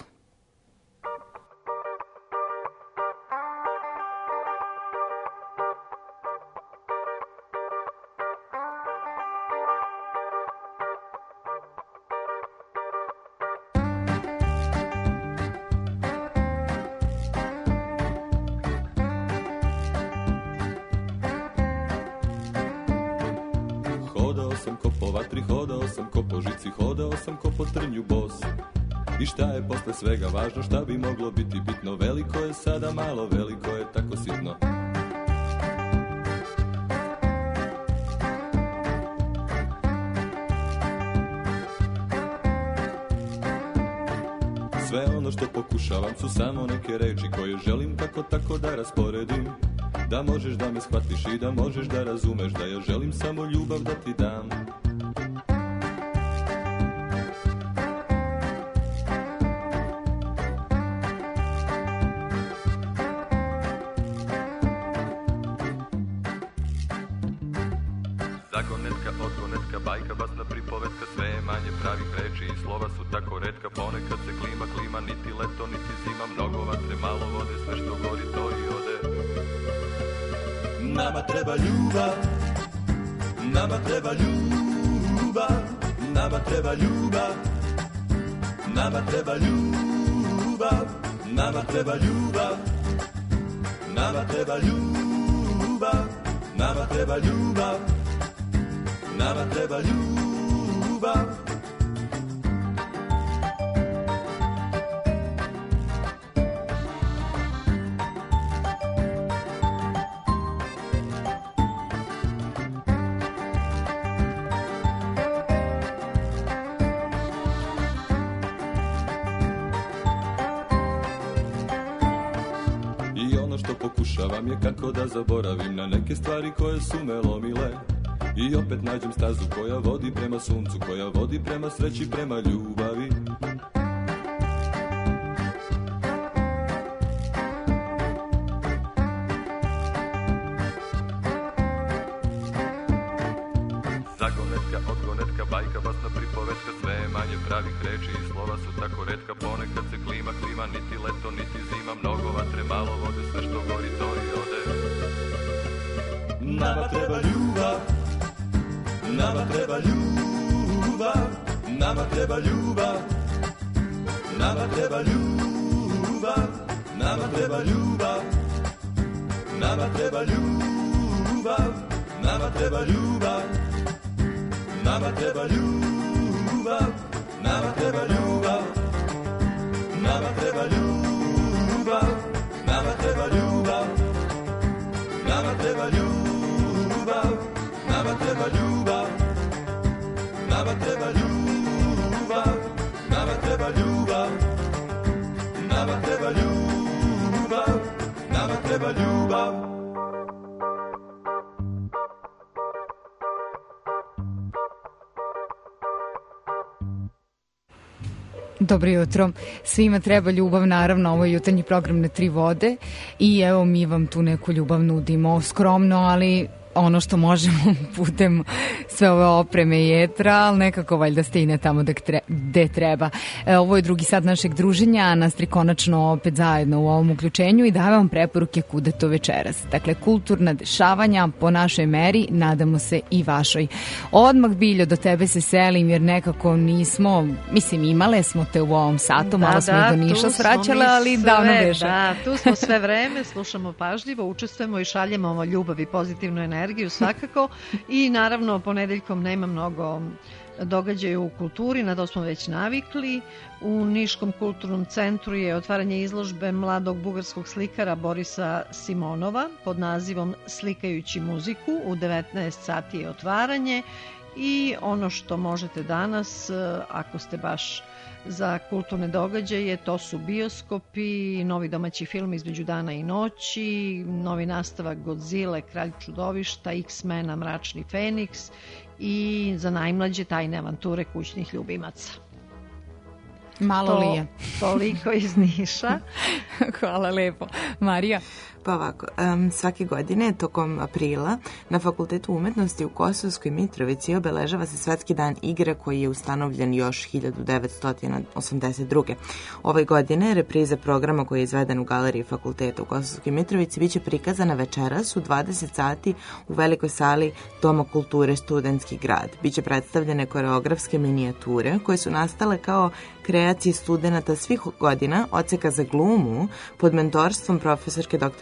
po vatri, hodao sam ko po žici, hodao sam ko po trnju bos. I šta je posle svega važno, šta bi moglo biti bitno, veliko je sada malo, veliko je tako sitno. Sve ono što pokušavam su samo neke reči koje želim kako tako da rasporedim. Da možeš da me shvatiš i da možeš da razumeš da ja želim samo ljubav da ti dam. Zagonetka, odgonetka, bajka, basna pripovetka, sve je manje pravih reči i slova su tako retka. Ponekad se klima, klima, niti leto, niti zima, mnogo vatre, malo vode, sve što gori to i ode. Nama treba ljubav, nama treba ljubav, nama treba ljubav, nama treba ljubav, nama treba ljubav, nama treba ljubav, nama treba ljubav, nama treba ljubav. Pokušavam je kako da zaboravim na neke stvari koje su me lomile. I opet nađem stazu koja vodi prema suncu, koja vodi prema sreći, prema ljubavi. Zagonetka, odgonetka, bajka, basna pripovetka, sve je manje pravih reči i slova su tako retka. Ponekad se klima, klima, niti leto, niti zima, mnogo vatre, malo vode, sve što gori to i ode. Nama treba ljubav, nama treba ljubav, nama treba ljubav, nama treba ljubav, nama treba ljubav, nama treba ljubav, nama treba ljubav, nama treba ljubav, nama treba ljubav, nama treba ljubav, nama treba ljubav, nama treba ljubav, nama treba ljubav, nama treba ljubav, nama treba ljubav, nama treba ljubav, nama treba ljubav. Dobro jutro. Svima treba ljubav, naravno, ovo je jutarnji program na tri vode i evo mi vam tu neku ljubav nudimo, skromno, ali ono što možemo putem sve ove opreme i etra, ali nekako valjda stigne tamo gde treba. E, ovo je drugi sat našeg druženja, nas tri konačno opet zajedno u ovom uključenju i daje vam preporuke kuda to večeras. Dakle, kulturna dešavanja po našoj meri, nadamo se i vašoj. Odmah, Biljo, do tebe se selim jer nekako nismo, mislim, imale smo te u ovom satu, da, malo smo da, do Niša svraćale, ali sve, davno beše. Da, tu smo sve vreme, slušamo pažljivo, učestvujemo i šaljemo ljubav i pozitivnu energiju svakako i naravno ponedeljkom nema mnogo događaja u kulturi, na to smo već navikli. U Niškom kulturnom centru je otvaranje izložbe mladog bugarskog slikara Borisa Simonova pod nazivom Slikajući muziku. U devetnaest sati je otvaranje i ono što možete danas, ako ste baš za kulturne događaje, to su bioskopi, novi domaći film Između dana i noći, novi nastavak Godzilla, Kralj čudovišta, X-mena, Mračni Feniks i za najmlađe Tajne avanture kućnih ljubimaca. Malo to, li je? Toliko iz Niša. Hvala lepo. Marija? Pa ovako, um, svake godine tokom aprila na Fakultetu umetnosti u Kosovskoj Mitrovici obeležava se Svetski dan igre koji je ustanovljen još hiljadu devetsto osamdeset druge. Ove godine repriza programa koji je izveden u galeriji Fakulteta u Kosovskoj Mitrovici biće prikazana večeras u dvadeset sati u velikoj sali Doma kulture Studentski grad. Biće predstavljene koreografske minijature koje su nastale kao kreacije studenta svih godina odseka za glumu pod mentorstvom profesorke doktor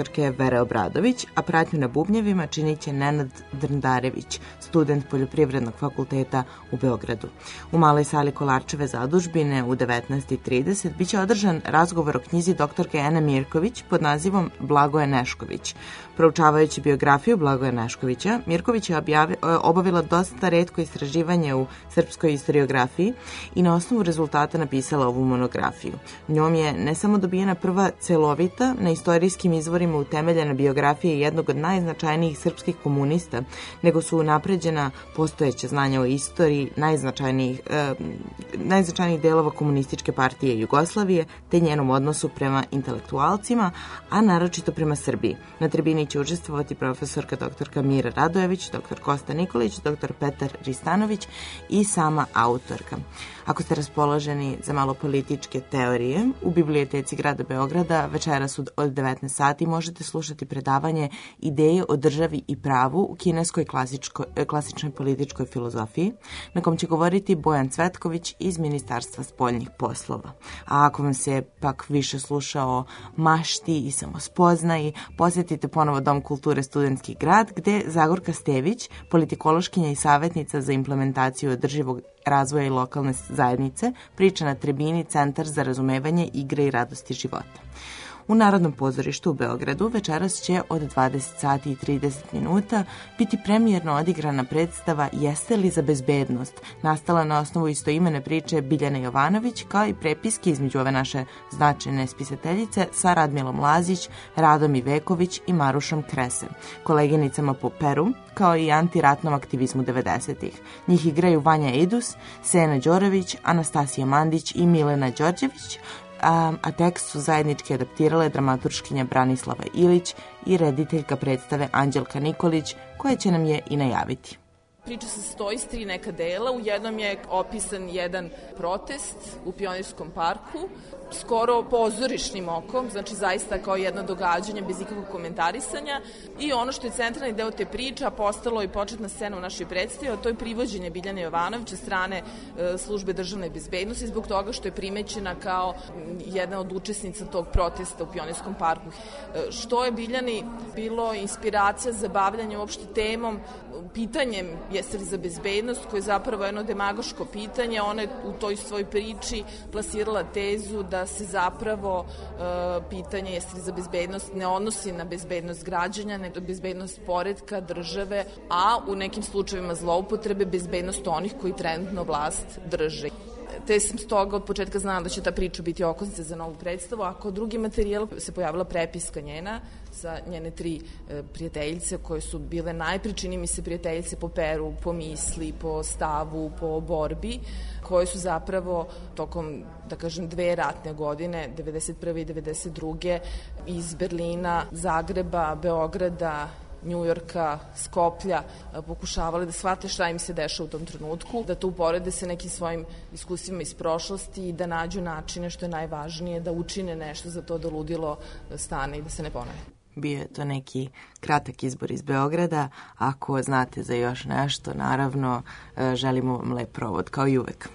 doktorke Vere Obradović, a pratnju na bubnjevima činit će Nenad Drndarević, student Poljoprivrednog fakulteta u Beogradu. U maloj sali Kolarčeve zadužbine u devetnaest i trideset biće održan razgovor o knjizi doktorke Ene Mirković pod nazivom Blagoje Nešković. Proučavajući biografiju Blagoja Neškovića, Mirković je objavi, obavila dosta retko istraživanje u srpskoj historiografiji i na osnovu rezultata napisala ovu monografiju. Njom je ne samo dobijena prva celovita, na istorijskim izvorima utemeljena biografija jednog od najznačajnijih srpskih komunista, nego su napređena postojeća znanja o istoriji najznačajnijih, eh, najznačajnijih delova komunističke partije Jugoslavije, te njenom odnosu prema intelektualcima, a naročito prema Srbiji. Na tribini će učestvovati profesorka doktorka Mira Radojević, doktor Kosta Nikolić, doktor Petar Ristanović i sama autorka. Ako ste raspoloženi za malo političke teorije, u Biblioteci grada Beograda večeras od devetnaest sati možete slušati predavanje Ideje o državi i pravu u kineskoj klasičnoj političkoj filozofiji, na kom će govoriti Bojan Cvetković iz Ministarstva spoljnih poslova. A ako vam se pak više sluša o mašti i samospoznaji, posjetite ponovo Dom kulture Studentski grad, gde Zagorka Stević, politikološkinja i savjetnica za implementaciju održivog razvoja i lokalne zajednice, priča na tribini Centar za razumevanje igre i radosti života. U Narodnom pozorištu u Beogradu večeras će od dvadeset sati i trideset minuta biti premijerno odigrana predstava Jeste li za bezbednost, nastala na osnovu istoimene priče Biljane Jovanović, kao i prepiske između ove naše značajne spisateljice sa Radmilom Lazić, Radom Iveković i Marušom Krese, koleginicama po Peru, kao i antiratnom aktivizmu devedesetih. Njih igraju Vanja Idus, Sena Đorović, Anastasija Mandić i Milena Đorđević, A, a tekst su zajednički adaptirale dramaturškinja Branislava Ilić i rediteljka predstave Anđelka Nikolić, koja će nam je i najaviti. Priča se sastoji iz tri neka dela. U jednom je opisan jedan protest u Pionirskom parku, skoro pozorišnim okom, znači zaista kao jedno događanje bez ikakvog komentarisanja. I ono što je centralni deo te priče, a postalo i početna scena u našoj predstavi, a to je privođenje Biljane Jovanovića strane e, službe državne bezbednosti zbog toga što je primećena kao jedna od učesnica tog protesta u Pionirskom parku. E, što je Biljani bilo inspiracija za bavljanje uopšte temom, pitanjem jeste li za bezbednost, koje je zapravo jedno demagoško pitanje. Ona je u toj svojoj priči plasirala tezu da se zapravo e, pitanje jeste li za bezbednost ne odnosi na bezbednost građanja, nego bezbednost poretka, države, a u nekim slučajevima zloupotrebe bezbednost onih koji trenutno vlast drže. Te sam stoga od početka znala da će ta priča biti okosnica za novu predstavu, a kod drugi materijal se pojavila prepiska njena sa njene tri e, prijateljice koje su bile najpre, čini mi se, prijateljice po Peru, po misli, po stavu, po borbi, koje su zapravo tokom, da kažem, dve ratne godine, devedeset prve i devedeset druge iz Berlina, Zagreba, Beograda, Njujorka, Skoplja, pokušavali da shvate šta im se dešava u tom trenutku, da to uporede sa nekim svojim iskustvima iz prošlosti i da nađu načine, što je najvažnije, da učine nešto za to da ludilo stane i da se ne ponovi. Bio je to neki kratak izbor iz Beograda. Ako znate za još nešto, naravno, želimo vam lep provod, kao i uvek.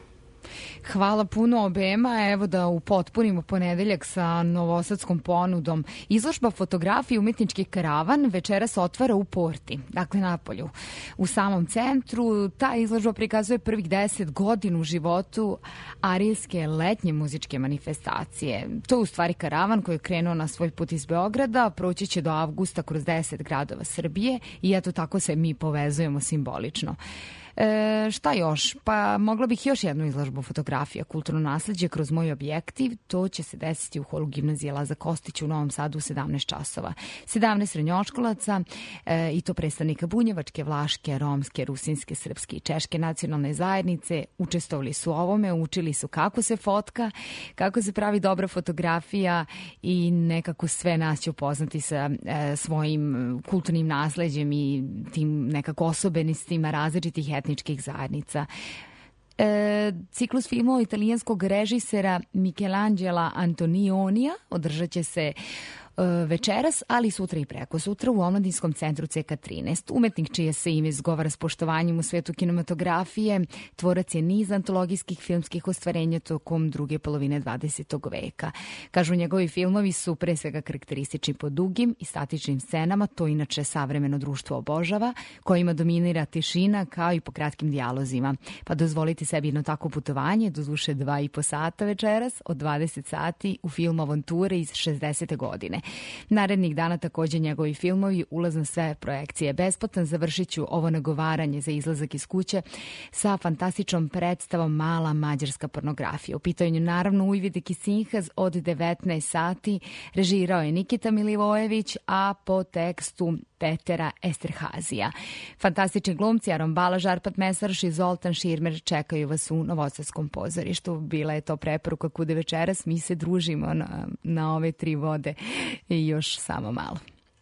Hvala puno obema. Evo da upotpunimo ponedeljak sa novosadskom ponudom. Izložba fotografije umetnički karavan večeras otvara u Porti, dakle Napolju. U samom centru ta izložba prikazuje prvih deset godina u životu arilske letnje muzičke manifestacije. To je u stvari karavan koji je krenuo na svoj put iz Beograda, proći će do avgusta kroz deset gradova Srbije i eto tako se mi povezujemo simbolično. E, šta još? Pa mogla bih još jednu izložbu fotografija kulturno nasleđe kroz moj objektiv. To će se desiti u holu gimnazije Laza Kostić u Novom Sadu u sedamnaest časova. sedamnaest srednjoškolaca e, i to predstavnika bunjevačke, vlaške, romske, rusinske, srpske i češke nacionalne zajednice učestvovali su u ovome, učili su kako se fotka, kako se pravi dobra fotografija i nekako sve nas će upoznati sa e, svojim kulturnim nasleđem i tim nekako osobenostima različitih etničkih zajednica. E, ciklus filmova italijanskog režisera Michelangela Antonionija održat će se večeras, ali sutra i preko sutra u Omladinskom centru C K trinaest. Umetnik čije se ime izgovara s poštovanjem u svetu kinematografije, tvorac je niz antologijskih filmskih ostvarenja tokom druge polovine dvadesetog veka. Kažu, njegovi filmovi su pre svega karakteristični po dugim i statičnim scenama, to inače savremeno društvo obožava, kojima dominira tišina kao i po kratkim dijalozima. Pa dozvolite sebi jedno tako putovanje, doduše dva i po sata večeras, od dvadeset sati u film Avanture iz šezdesete godine. Narednih dana također njegovi filmovi, ulaz na sve projekcije besplatan. Završit ću ovo nagovaranje za izlazak iz kuće sa fantastičnom predstavom Mala mađarska pornografija. U pitanju naravno Ujvide Kisinhas od devetnaest sati, režirao je Nikita Milivojević, a po tekstu Petera Esterhazija. Fantastični glumci Aron Balaž, Arpad Mesarš i Zoltan Širmer čekaju vas u Novosadskom pozorištu. Bila je to preporuka kude večeras. Mi se družimo na, na ove tri vode i još samo malo.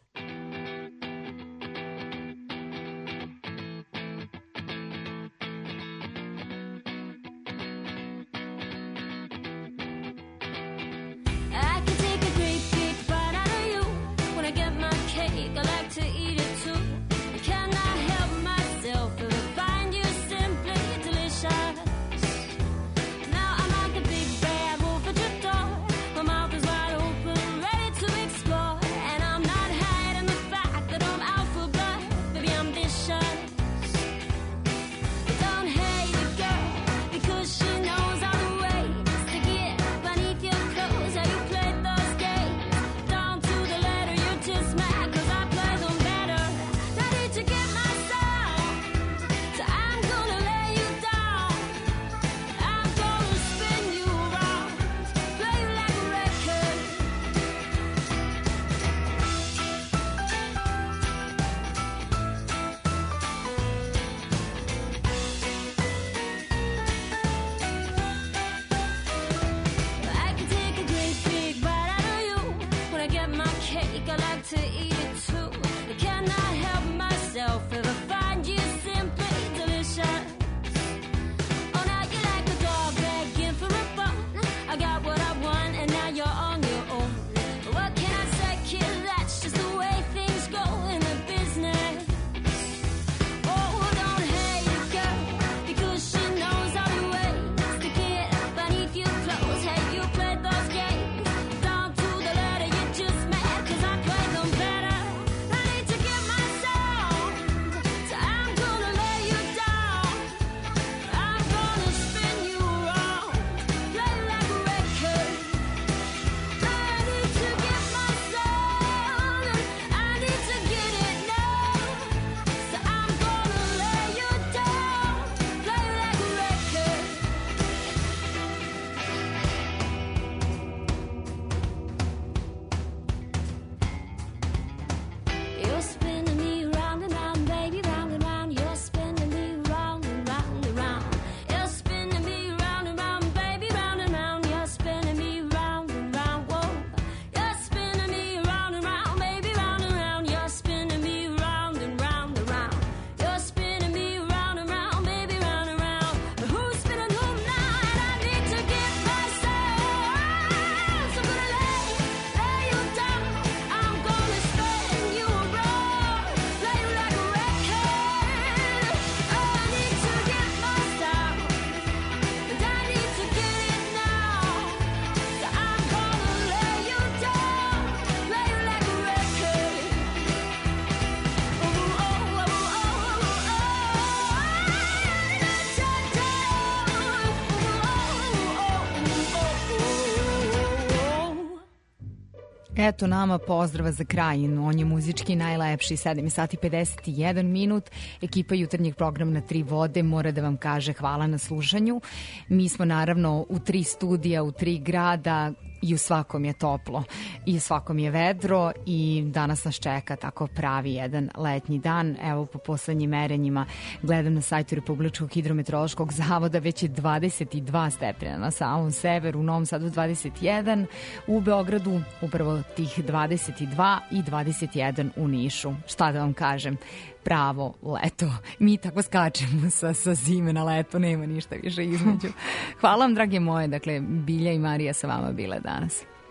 Eto nama pozdrava za kraj, on je muzički najlepši, sedam sati pedeset jedan minut, ekipa jutarnjeg programa na tri vode mora da vam kaže hvala na slušanju. Mi smo naravno u tri studija, u tri grada, i u svakom je toplo i u svakom je vedro i danas nas čeka tako pravi jedan letnji dan. Evo, po poslednjim merenjima gledam na sajtu Republičkog hidrometeorološkog zavoda, već je dvadeset dva stepena na samom severu, u Novom Sadu dvadeset jedan, u Beogradu upravo tih dvadeset dva i dvadeset jedan u Nišu. Šta da vam kažem, pravo leto. Mi tako skačemo sa, sa zime na leto, nema ništa više između. Hvala vam, drage moje, dakle, Bilja i Marija sa vama bile danas.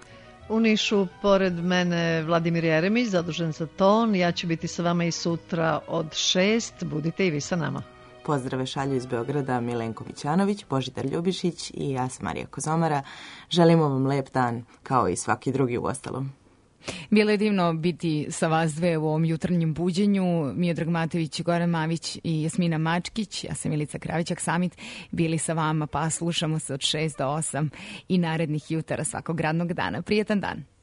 U Nišu, pored mene, Vladimir Jeremić, zadužen za ton. Ja ću biti sa vama i sutra od šest. Budite i vi sa nama. Pozdrave šalju iz Beograda Milenko Mićanović, Božidar Ljubišić i ja sam Marija Kozomara. Želimo vam lep dan, kao i svaki drugi u ostalom. Bilo je divno biti sa vas dve u ovom jutarnjem buđenju. Miodrag Matović, Goran Mavić i Jasmina Mačkić. Ja sam Milica Kravićak Samit. Bili sa vama, pa slušamo se od šest do osam i narednih jutara svakog radnog dana. Prijetan dan.